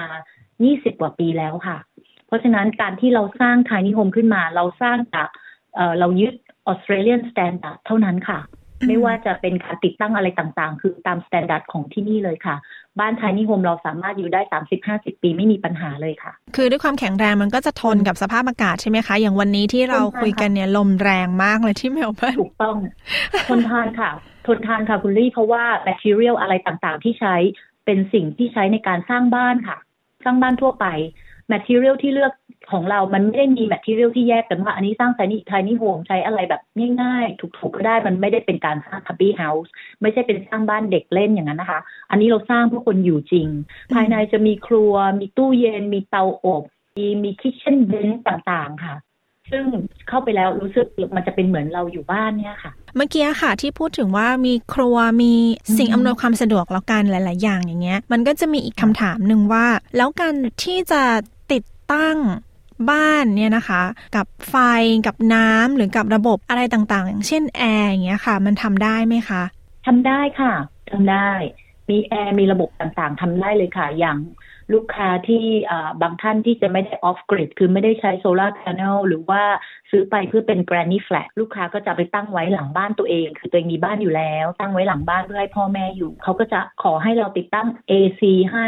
20กว่าปีแล้วค่ะเพราะฉะนั้นการที่เราสร้าง Tiny Home ขึ้นมาเราสร้างจากเรายึด Australian Standard เท่านั้นค่ะไม่ว่าจะเป็นการติดตั้งอะไรต่างๆคือตาม Standard ของที่นี่เลยค่ะบ้าน Tiny Home เราสามารถอยู่ได้ 30-50 ปีไม่มีปัญหาเลยค่ะคือด้วยความแข็งแรงมันก็จะทนกับสภาพอากาศใช่ไหมคะอย่างวันนี้ที่เราคุยกันเนี่ยลมแรงมากเลยที่เมลเบิร์นถูกต้องทนทานค่ะคุณลี่เพราะว่า material อะไรต่างๆที่ใช้เป็นสิ่งที่ใช้ในการสร้างบ้านค่ะสร้างบ้านทั่วไป material ที่เลือกของเรามันไม่ได้มี material ที่แยกกันว่าอันนี้สร้าง tiny home ใช้อะไรแบบง่ายๆถูกๆก็ได้มันไม่ได้เป็นการสร้าง hobby house ไม่ใช่เป็นสร้างบ้านเด็กเล่นอย่างนั้นนะคะอันนี้เราสร้างเพื่อคนอยู่จริงภายในจะมีครัวมีตู้เย็นมีเตาอบมี kitchen bench ต่างๆค่ะซึ่งเข้าไปแล้วรู้สึกมันจะเป็นเหมือนเราอยู่บ้านเนี่ยค่ะเมื่อกี้ค่ะที่พูดถึงว่ามีครัวมีสิ่งอำนวยความสะดวกแล้วกันหลายๆอย่างอย่างเงี้ยมันก็จะมีอีกคำถามนึงว่าแล้วการที่จะติดตั้งบ้านเนี่ยนะคะกับไฟกับน้ำหรือกับระบบอะไรต่างๆอย่างเช่นแอร์อย่างเงี้ยค่ะมันทำได้ไหมคะทำได้ค่ะทำได้มีแอร์มีระบบต่างๆทำได้เลยค่ะอย่างลูกค้าที่บางท่านที่จะไม่ได้ออฟกริดคือไม่ได้ใช้โซลาร์แพเนลหรือว่าซื้อไปเพื่อเป็น Granny Flat ลูกค้าก็จะไปตั้งไว้หลังบ้านตัวเองคือตัวเองมีบ้านอยู่แล้วตั้งไว้หลังบ้านเพื่อให้พ่อแม่อยู่เขาก็จะขอให้เราติดตั้ง AC ให้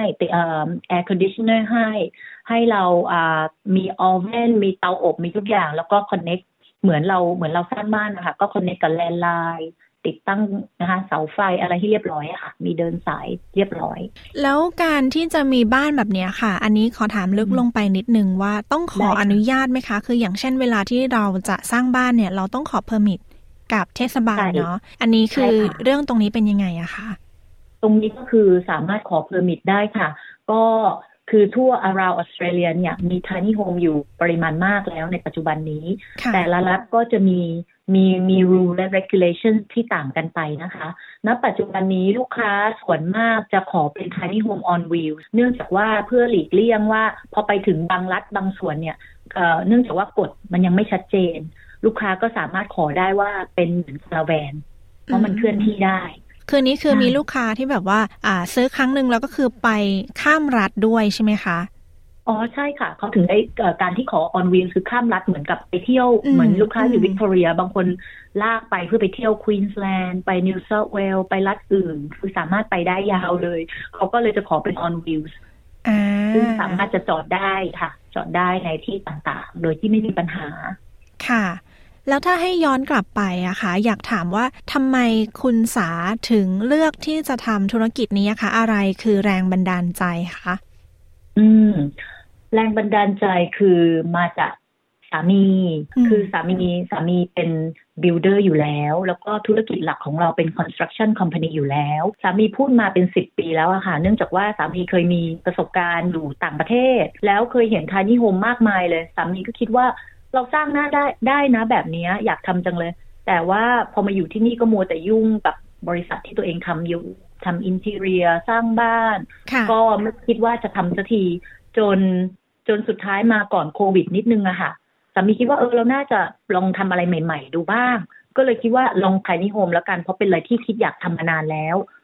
Air Conditioner ให้เรามีออเว่นมีเตาอบมีทุกอย่างแล้วก็ Connect เหมือนเราสร้างบ้านนะคะก็ Connect กับแลนด์ไลน์ติดตั้งนะคะเสาไฟอะไรที่เรียบร้อยค่ะมีเดินสายเรียบร้อยแล้วการที่จะมีบ้านแบบนี้ค่ะอันนี้ขอถามลึกลงไปนิดนึงว่าต้องขออนุญาตไหมคะคืออย่างเช่นเวลาที่เราจะสร้างบ้านเนี่ยเราต้องขอเพอร์มิทกับเทศบาลเนาะอันนี้คือเรื่องตรงนี้เป็นยังไงอะคะตรงนี้ก็คือสามารถขอเพอร์มิทได้ค่ะก็คือทั่ว around Australia เนี่ยมี tiny home อยู่ปริมาณมากแล้วในปัจจุบันนี้แต่ละรัฐก็จะมี rule และ regulation ที่ต่างกันไปนะคะณปัจจุบันนี้ลูกค้าส่วนมากจะขอเป็น tiny home on wheels เนื่องจากว่าเพื่อหลีกเลี่ยงว่าพอไปถึงบางรัฐบางส่วนเนี่ยเนื่องจากว่ากฎมันยังไม่ชัดเจนลูกค้าก็สามารถขอได้ว่าเป็นเหมือนคาราแวนเพราะมันเคลื่อนที่ได้คือนี้คือมีลูกค้าที่แบบว่าซื้อครั้งนึงแล้วก็คือไปข้ามรัฐด้วยใช่ไหมคะอ๋อใช่ค่ะเขาถึงได้การที่ขอ on wheel คือข้ามรัฐเหมือนกับไปเที่ยวเหมือนลูกค้าอยู่วิกตอเรียบางคนลากไปเพื่อไปเที่ยวควีนส์แลนด์ไปนิวเซาท์เวลส์ไปรัฐอื่นคือสามารถไปได้ยาวเลยเขาก็เลยจะขอเป็น on wheels ซึ่งสามารถจะจอดได้ค่ะจอดได้ในที่ต่างๆโดยที่ไม่มีปัญหาค่ะแล้วถ้าให้ย้อนกลับไปอะค่ะอยากถามว่าทำไมคุณสาถึงเลือกที่จะทำธุรกิจนี้คะอะไรคือแรงบันดาลใจคะแรงบันดาลใจคือมาจากสามีคือสามีเป็นบิลเดอร์อยู่แล้วแล้วก็ธุรกิจหลักของเราเป็น construction company อยู่แล้วสามีพูดมาเป็น10ปีแล้วอะค่ะเนื่องจากว่าสามีเคยมีประสบการณ์อยู่ต่างประเทศแล้วเคยเห็น tiny home มากมายเลยสามีก็คิดว่าเราสร้างหน้าได้นะแบบนี้อยากทำจังเลยแต่ว่าพอมาอยู่ที่นี่ก็มัวแต่ยุ่งกับบริษัทที่ตัวเองทำอยู่ทำอินทีเรียสร้างบ้านก็ไม่คิดว่าจะทำสักทีจนสุดท้ายมาก่อนโควิดนิดนึงอะค่ะสามีคิดว่าเราน่าจะลองทำอะไรใหม่ๆดูบ้างก็เลยคิดว่าลอง tiny home แล้วกันเพราะเป็นอะไรที่คิดอยากทำมานานแล้ว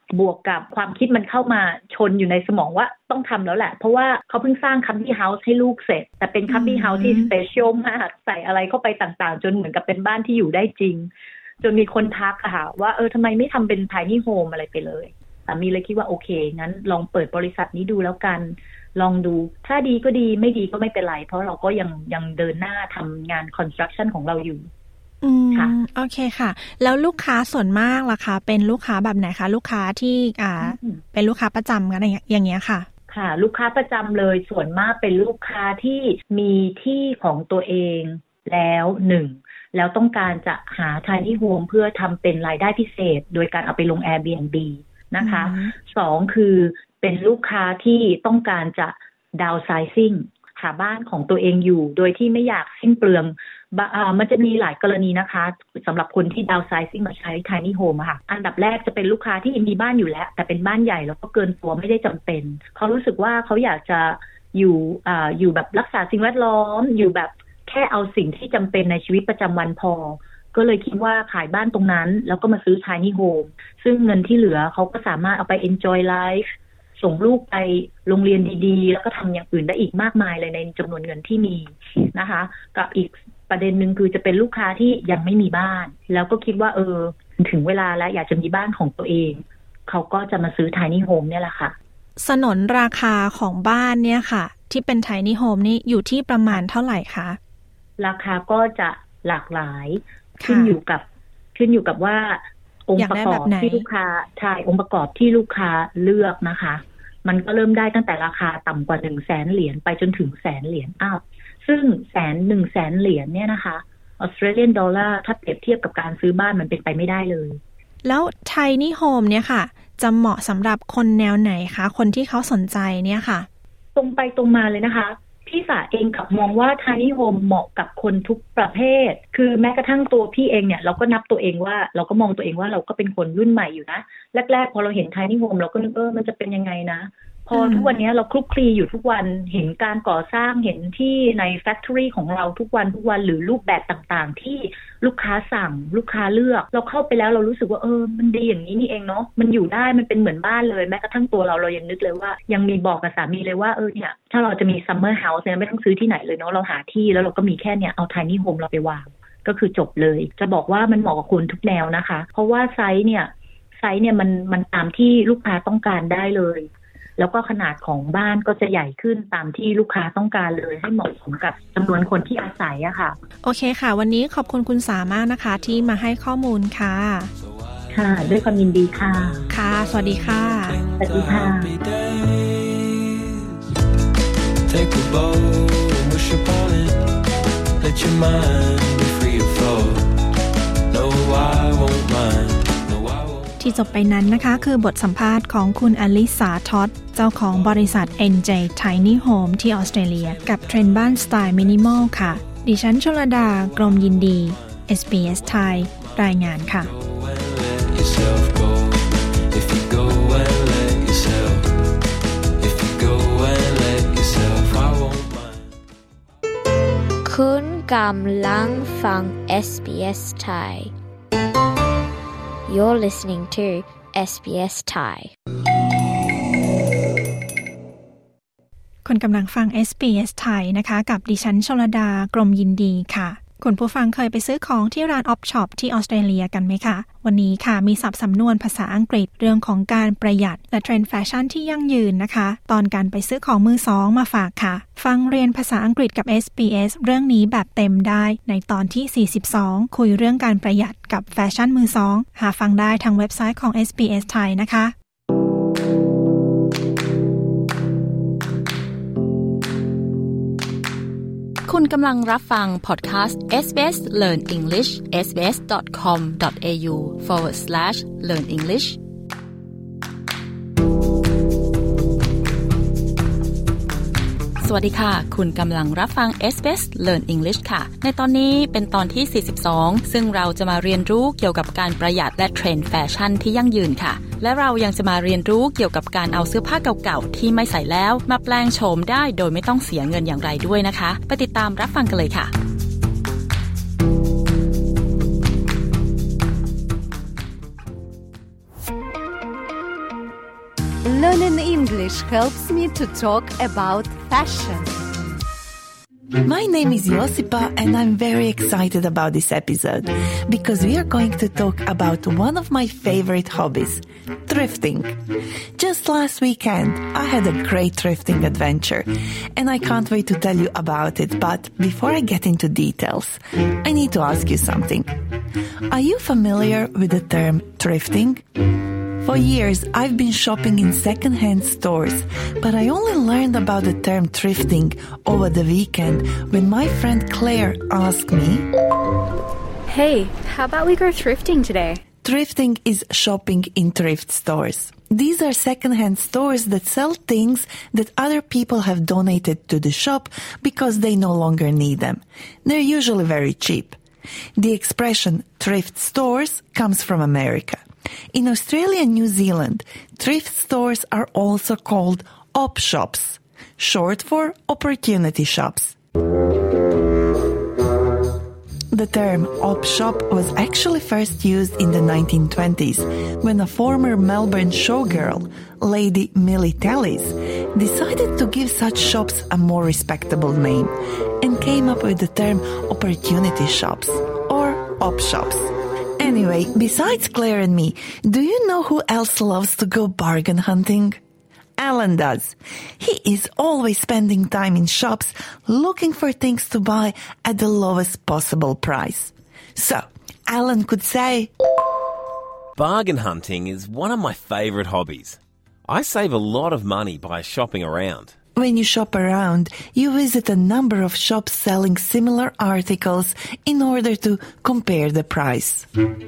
บวกกับความคิดมันเข้ามาชนอยู่ในสมองว่าต้องทำแล้วแหละเพราะว่าเขาเพิ่งสร้างคัมบี้เฮาส์ให้ลูกเสร็จแต่เป็นคัมบี้เฮาส์ที่สเปเชียลมากใส่อะไรเข้าไปต่างๆจนเหมือนกับเป็นบ้านที่อยู่ได้จริงจนมีคนทักค่ะว่าทำไมไม่ทำเป็นไทนี่โฮมอะไรไปเลยสามีเลยคิดว่าโอเคงั้นลองเปิดบริษัทนี้ดูแล้วกันลองดูถ้าดีก็ดีไม่ดีก็ไม่เป็นไรเพราะเราก็ยังเดินหน้าทำงานคอนสตรัคชั่นของเราอยู่ค่ะโอเคค่ะแล้วลูกค้าส่วนมากล่ะคะเป็นลูกค้าแบบไหนคะลูกค้าที่เป็นลูกค้าประจำกันอย่างเงี้ยค่ะค่ะลูกค้าประจำเลยส่วนมากเป็นลูกค้าที่มีที่ของตัวเองแล้ว1แล้วต้องการจะหา tiny home เพื่อทำเป็นรายได้พิเศษโดยการเอาไปลง Airbnb นะคะ2คือเป็นลูกค้าที่ต้องการจะ downsizing หาบ้านของตัวเองอยู่โดยที่ไม่อยากสิ้นเปลืองมันจะมีหลายกรณีนะคะสำหรับคนที่ downsizing มาใช้ tiny home ค่ะอันดับแรกจะเป็นลูกค้าที่มีบ้านอยู่แล้วแต่เป็นบ้านใหญ่แล้วก็เกินตัวไม่ได้จำเป็นเขารู้สึกว่าเขาอยากจะอยู่แบบรักษาสิ่งแวดล้อมอยู่แบบแค่เอาสิ่งที่จำเป็นในชีวิตประจำวันพอก็เลยคิดว่าขายบ้านตรงนั้นแล้วก็มาซื้อ tiny home ซึ่งเงินที่เหลือเขาก็สามารถเอาไป enjoy life ส่งลูกไปโรงเรียนดีๆแล้วก็ทำอย่างอื่นได้อีกมากมายเลยในจำนวนเงินที่มีนะคะกับอีกประเด็นหนึ่งคือจะเป็นลูกค้าที่ยังไม่มีบ้านแล้วก็คิดว่าถึงเวลาแล้วอยากจะมีบ้านของตัวเองเขาก็จะมาซื้อ tiny home เนี่ยแหละค่ะสนนราคาของบ้านเนี่ยค่ะที่เป็น tiny home นี่อยู่ที่ประมาณเท่าไหร่คะราคาก็จะหลากหลายขึ้นอยู่กับว่าองค์ประกอบที่ลูกค้าใช่องค์ประกอบที่ลูกค้าเลือกนะคะมันก็เริ่มได้ตั้งแต่ราคาต่ำกว่า 100,000 เหรียญไปจนถึง100,000 เหรียญซึ่ง100,000 เหรียญเนี่ยนะคะออสเตรเลียนดอลลาร์ถ้าเปรียบเทียบกับการซื้อบ้านมันเป็นไปไม่ได้เลยแล้ว tiny home เนี่ยค่ะจะเหมาะสำหรับคนแนวไหนคะคนที่เขาสนใจเนี่ยค่ะตรงไปตรงมาเลยนะคะพี่สาเองกับมองว่า tiny home เหมาะกับคนทุกประเภทคือแม้กระทั่งตัวพี่เองเนี่ยเราก็นับตัวเองว่าเราก็มองตัวเองว่าเราก็เป็นคนรุ่นใหม่อยู่นะแรกๆพอเราเห็น tiny home เราก็นึกมันจะเป็นยังไงนะพอทุกวันนี้เราคลุกคลีอยู่ทุกวันเห็นการก่อสร้างเห็นที่ใน factory ของเราทุกวันหรือรูปแบบต่างๆที่ลูกค้าสั่งลูกค้าเลือกเราเข้าไปแล้วเรารู้สึกว่ามันดีอย่างนี้นี่เองเนาะมันอยู่ได้มันเป็นเหมือนบ้านเลยแม้กระทั่งตัวเรายังนึกเลยว่ายังมีบอกกับสามีเลยว่าเนี่ยถ้าเราจะมี summer house เนี่ยไม่ต้องซื้อที่ไหนเลยเนาะเราหาที่แล้วเราก็มีแค่เนี่ยเอา tiny home เราไปวางก็คือจบเลยจะบอกว่ามันเหมาะกับคนทุกแนวนะคะเพราะว่าไซส์เนี่ยมันตามที่ลูกค้าต้องการได้เลยแล้วก็ขนาดของบ้านก็จะใหญ่ขึ้นตามที่ลูกค้าต้องการเลยให้เหมาะสมกับจำนวนคนที่อาศัยอะค่ะโอเคค่ะวันนี้ขอบคุณคุณสามากนะคะที่มาให้ข้อมูลค่ะค่ะด้วยความยินดีค่ะค่ะสวัสดีค่ะสวัสดีค่ะ Take a boat and wish upon it Let your mind be free of thought No I won't mind ที่จบไปนั้นนะคะคือบทสัมภาษณ์ของคุณอลิสาท็อดเจ้าของบริษัท NJ Tiny Home ที่ออสเตรเลียกับเทรนด์บ้านสไตล์มินิมอลค่ะดิฉันชลดากรมยินดี SBS ไทยรายงานค่ะคุณกำลังฟัง SBS ไทยYou're listening to SBS Thai คุณกำลังฟัง SBS ไทยนะคะกับดิฉันชลดากรมยินดีค่ะคุณผู้ฟังเคยไปซื้อของที่ร้านออฟช็อปที่ออสเตรเลียกันไหมคะวันนี้ค่ะมีศัพท์สำนวนภาษาอังกฤษเรื่องของการประหยัดและเทรนด์แฟชั่นที่ยั่งยืนนะคะตอนการไปซื้อของมือสองมาฝากค่ะฟังเรียนภาษาอังกฤษกับ SBS เรื่องนี้แบบเต็มได้ในตอนที่42คุยเรื่องการประหยัดกับแฟชั่นมือสองหาฟังได้ทางเว็บไซต์ของ SBS ไทยนะคะคุณกำลังรับฟังพอดคาสต์ SBS Learn English sbs.com.au/learn Englishสวัสดีค่ะคุณกำลังรับฟัง SBS Learn English ค่ะในตอนนี้เป็นตอนที่42ซึ่งเราจะมาเรียนรู้เกี่ยวกับการประหยัดและเทรนด์แฟชั่นที่ยั่งยืนค่ะและเรายังจะมาเรียนรู้เกี่ยวกับการเอาเสื้อผ้าเก่าๆที่ไม่ใส่แล้วมาแปลงโฉมได้โดยไม่ต้องเสียเงินอย่างไรด้วยนะคะไปติดตามรับฟังกันเลยค่ะ Learning English helps me to talk about fashion. My name is Josipa and I'm very excited about this episode because we are going to talk about one of my favorite hobbies, thrifting. Just last weekend, I had a great thrifting adventure and I can't wait to tell you about it. But before I get into details, I need to ask you something. Are you familiar with the term thrifting? For years, I've been shopping in second-hand stores, but I only learned about the term thrifting over the weekend when my friend Claire asked me, "Hey, how about we go thrifting today?" Thrifting is shopping in thrift stores. These are second-hand stores that sell things that other people have donated to the shop because they no longer need them. They're usually very cheap. The expression thrift stores comes from America. In Australia and New Zealand, thrift stores are also called op shops, short for opportunity shops. The term op shop was actually first used in the 1920s when a former Melbourne showgirl, Lady Millie Tallis, decided to give such shops a more respectable name and came up with the term opportunity shops or op shops. Anyway, besides Claire and me, do you know who else loves to go bargain hunting? Alan does. He is always spending time in shops looking for things to buy at the lowest possible price. So, Alan could say, bargain hunting is one of my favourite hobbies. I save a lot of money by shopping around. When you shop around, you visit a number of shops selling similar articles in order to compare the price.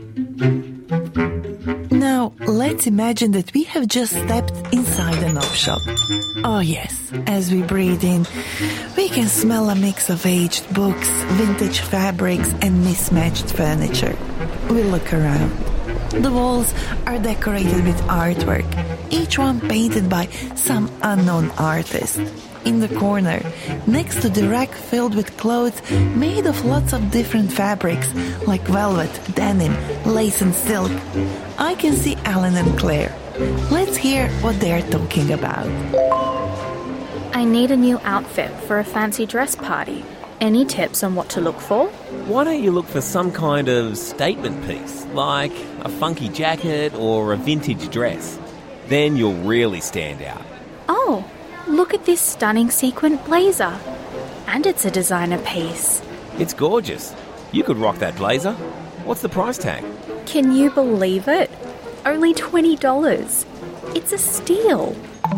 Now, let's imagine that we have just stepped inside an op shop. Oh yes, as we breathe in, we can smell a mix of aged books, vintage fabrics and mismatched furniture. We look around. The walls are decorated with artwork, each one painted by some unknown artist. In the corner, next to the rack filled with clothes made of lots of different fabrics like velvet, denim, lace and silk, I can see Alan and Claire. Let's hear what they're talking about. I need a new outfit for a fancy dress party. Any tips on what to look for? Why don't you look for some kind of statement piece, like a funky jacket or a vintage dress? Then you'll really stand out. Oh, look at this stunning sequin blazer. And it's a designer piece. It's gorgeous. You could rock that blazer. What's the price tag? Can you believe it? Only $20. It's a steal.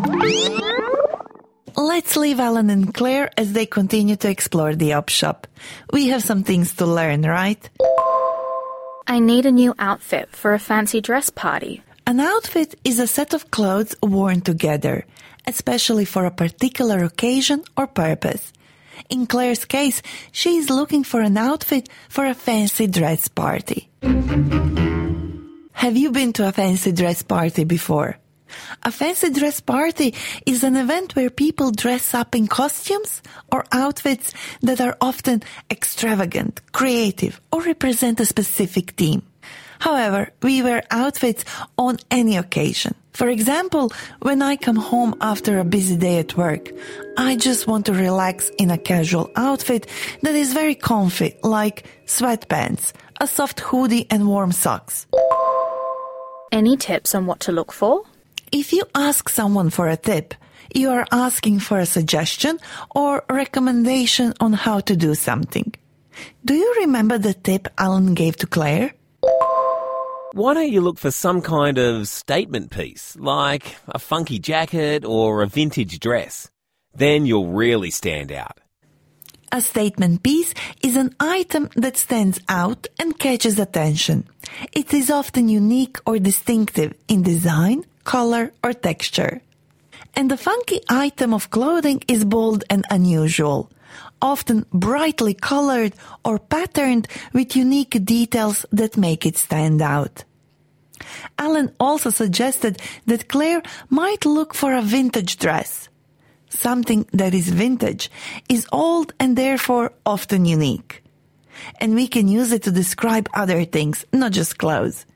Let's leave Alan and Claire as they continue to explore the op shop. We have some things to learn, right? I need a new outfit for a fancy dress party. An outfit is a set of clothes worn together, especially for a particular occasion or purpose. In Claire's case, she is looking for an outfit for a fancy dress party. Have you been to a fancy dress party before? A fancy dress party is an event where people dress up in costumes or outfits that are often extravagant, creative, or represent a specific theme. However, we wear outfits on any occasion. For example, when I come home after a busy day at work, I just want to relax in a casual outfit that is very comfy, like sweatpants, a soft hoodie, and warm socks. Any tips on what to look for? If you ask someone for a tip, you are asking for a suggestion or recommendation on how to do something. Do you remember the tip Alan gave to Claire? Why don't you look for some kind of statement piece, like a funky jacket or a vintage dress? Then you'll really stand out. A statement piece is an item that stands out and catches attention. It is often unique or distinctive in design, color, or texture. And the funky item of clothing is bold and unusual, often brightly colored or patterned with unique details that make it stand out. Alan also suggested that Claire might look for a vintage dress. Something that is vintage is old and therefore often unique. And we can use it to describe other things, not just clothes.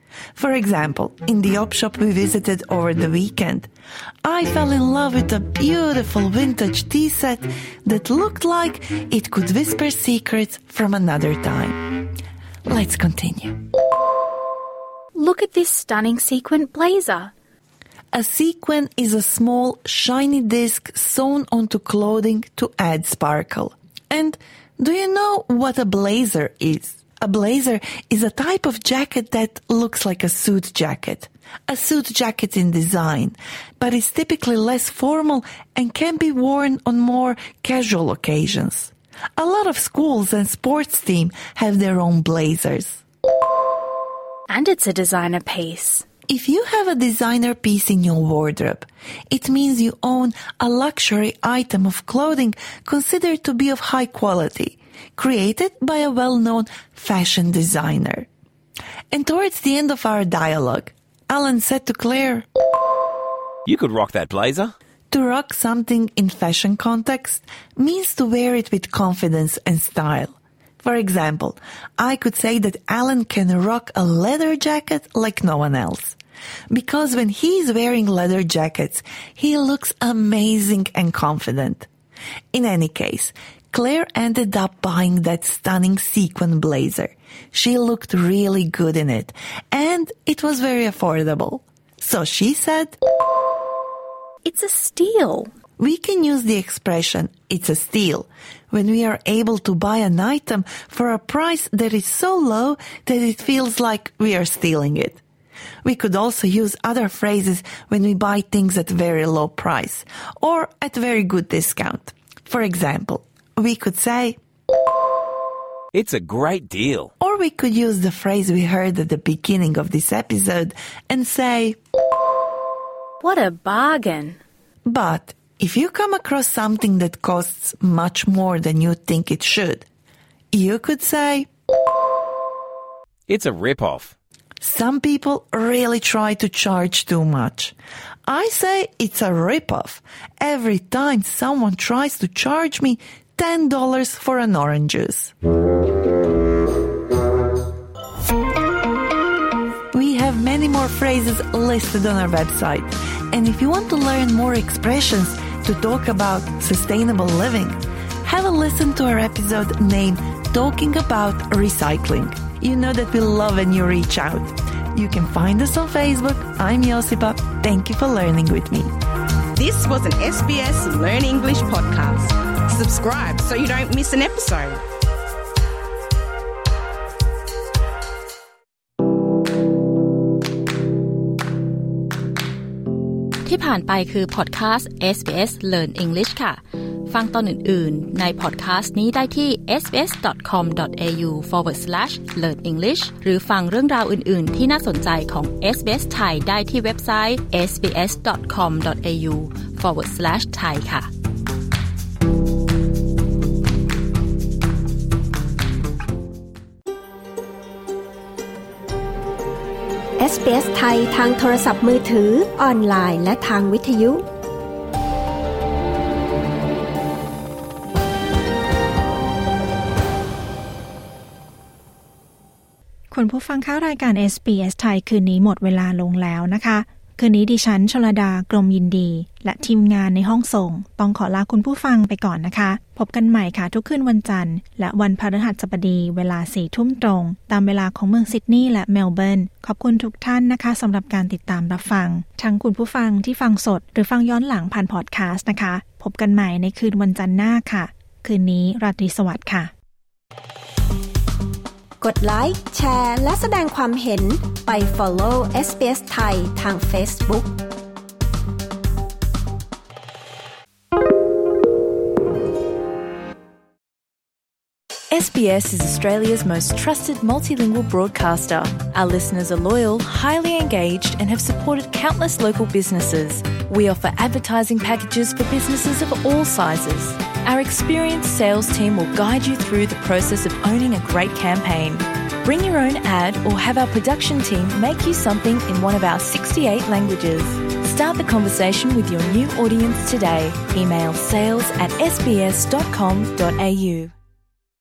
For example, in the op shop we visited over the weekend, I fell in love with a beautiful vintage tea set that looked like it could whisper secrets from another time. Let's continue. Look at this stunning sequin blazer. A sequin is a small, shiny disc sewn onto clothing to add sparkle. And do you know what a blazer is? A blazer is a type of jacket that looks like a suit jacket. A suit jacket in design, but is typically less formal and can be worn on more casual occasions. A lot of schools and sports teams have their own blazers. And it's a designer piece. If you have a designer piece in your wardrobe, it means you own a luxury item of clothing considered to be of high quality, created by a well-known fashion designer. And towards the end of our dialogue, Alan said to Claire, "You could rock that blazer." To rock something in fashion context means to wear it with confidence and style. For example, I could say that Alan can rock a leather jacket like no one else. Because when he's wearing leather jackets, he looks amazing and confident. In any case, Claire ended up buying that stunning sequin blazer. She looked really good in it, and it was very affordable. So she said, "It's a steal." We can use the expression, "it's a steal," when we are able to buy an item for a price that is so low that it feels like we are stealing it. We could also use other phrases when we buy things at very low price or at very good discount. For example, we could say, "It's a great deal." Or we could use the phrase we heard at the beginning of this episode and say, "What a bargain." But if you come across something that costs much more than you think it should, you could say, "It's a rip-off." Some people really try to charge too much. I say it's a rip-off every time someone tries to charge me $10 for an orange juice. We have many more phrases listed on our website. And if you want to learn more expressions to talk about sustainable living, have a listen to our episode named Talking About Recycling. You know that we love when you reach out. You can find us on Facebook. I'm Josipa. Thank you for learning with me. This was an SBS Learn English podcast. Subscribe so you don't miss an episode. ที่ผ่านไปคือพอดแคสต์ SBS Learn English ค่ะฟังตอนอื่นๆในพอดแคสต์นี้ได้ที่ sbs.com.au/learnenglish หรือฟังเรื่องราวอื่นๆที่น่าสนใจของ SBS ไทยได้ที่เว็บไซต์ sbs.com.au/thai ค่ะ SBS ไทยทางโทรศัพท์มือถือออนไลน์และทางวิทยุคุณผู้ฟังเข้ารายการ SBS ไทยคืนนี้หมดเวลาลงแล้วนะคะคืนนี้ดิฉันชลดากรมยินดีและทีมงานในห้องส่งต้องขอลาคุณผู้ฟังไปก่อนนะคะพบกันใหม่ค่ะทุกคืนวันจันทร์และวันพฤหัสบดีเวลา 4 ทุ่มตรงตามเวลาของเมืองซิดนีย์และเมลเบิร์นขอบคุณทุกท่านนะคะสำหรับการติดตามรับฟังทั้งคุณผู้ฟังที่ฟังสดหรือฟังย้อนหลังผ่านพอดแคสต์นะคะพบกันใหม่ในคืนวันจันทร์หน้าค่ะคืนนี้ราตรีสวัสดิ์ค่ะกดไลค์แชร์และแสดงความเห็นไป follow SBS ไทยทาง Facebook SBS is Australia's most trusted multilingual broadcaster. Our listeners are loyal, highly engaged, and have supported countless local businesses. We offer advertising packages for businesses of all sizes. Our experienced sales team will guide you through the process of owning a great campaign. Bring your own ad or have our production team make you something in one of our 68 languages. Start the conversation with your new audience today. Email sales@sbs.com.au.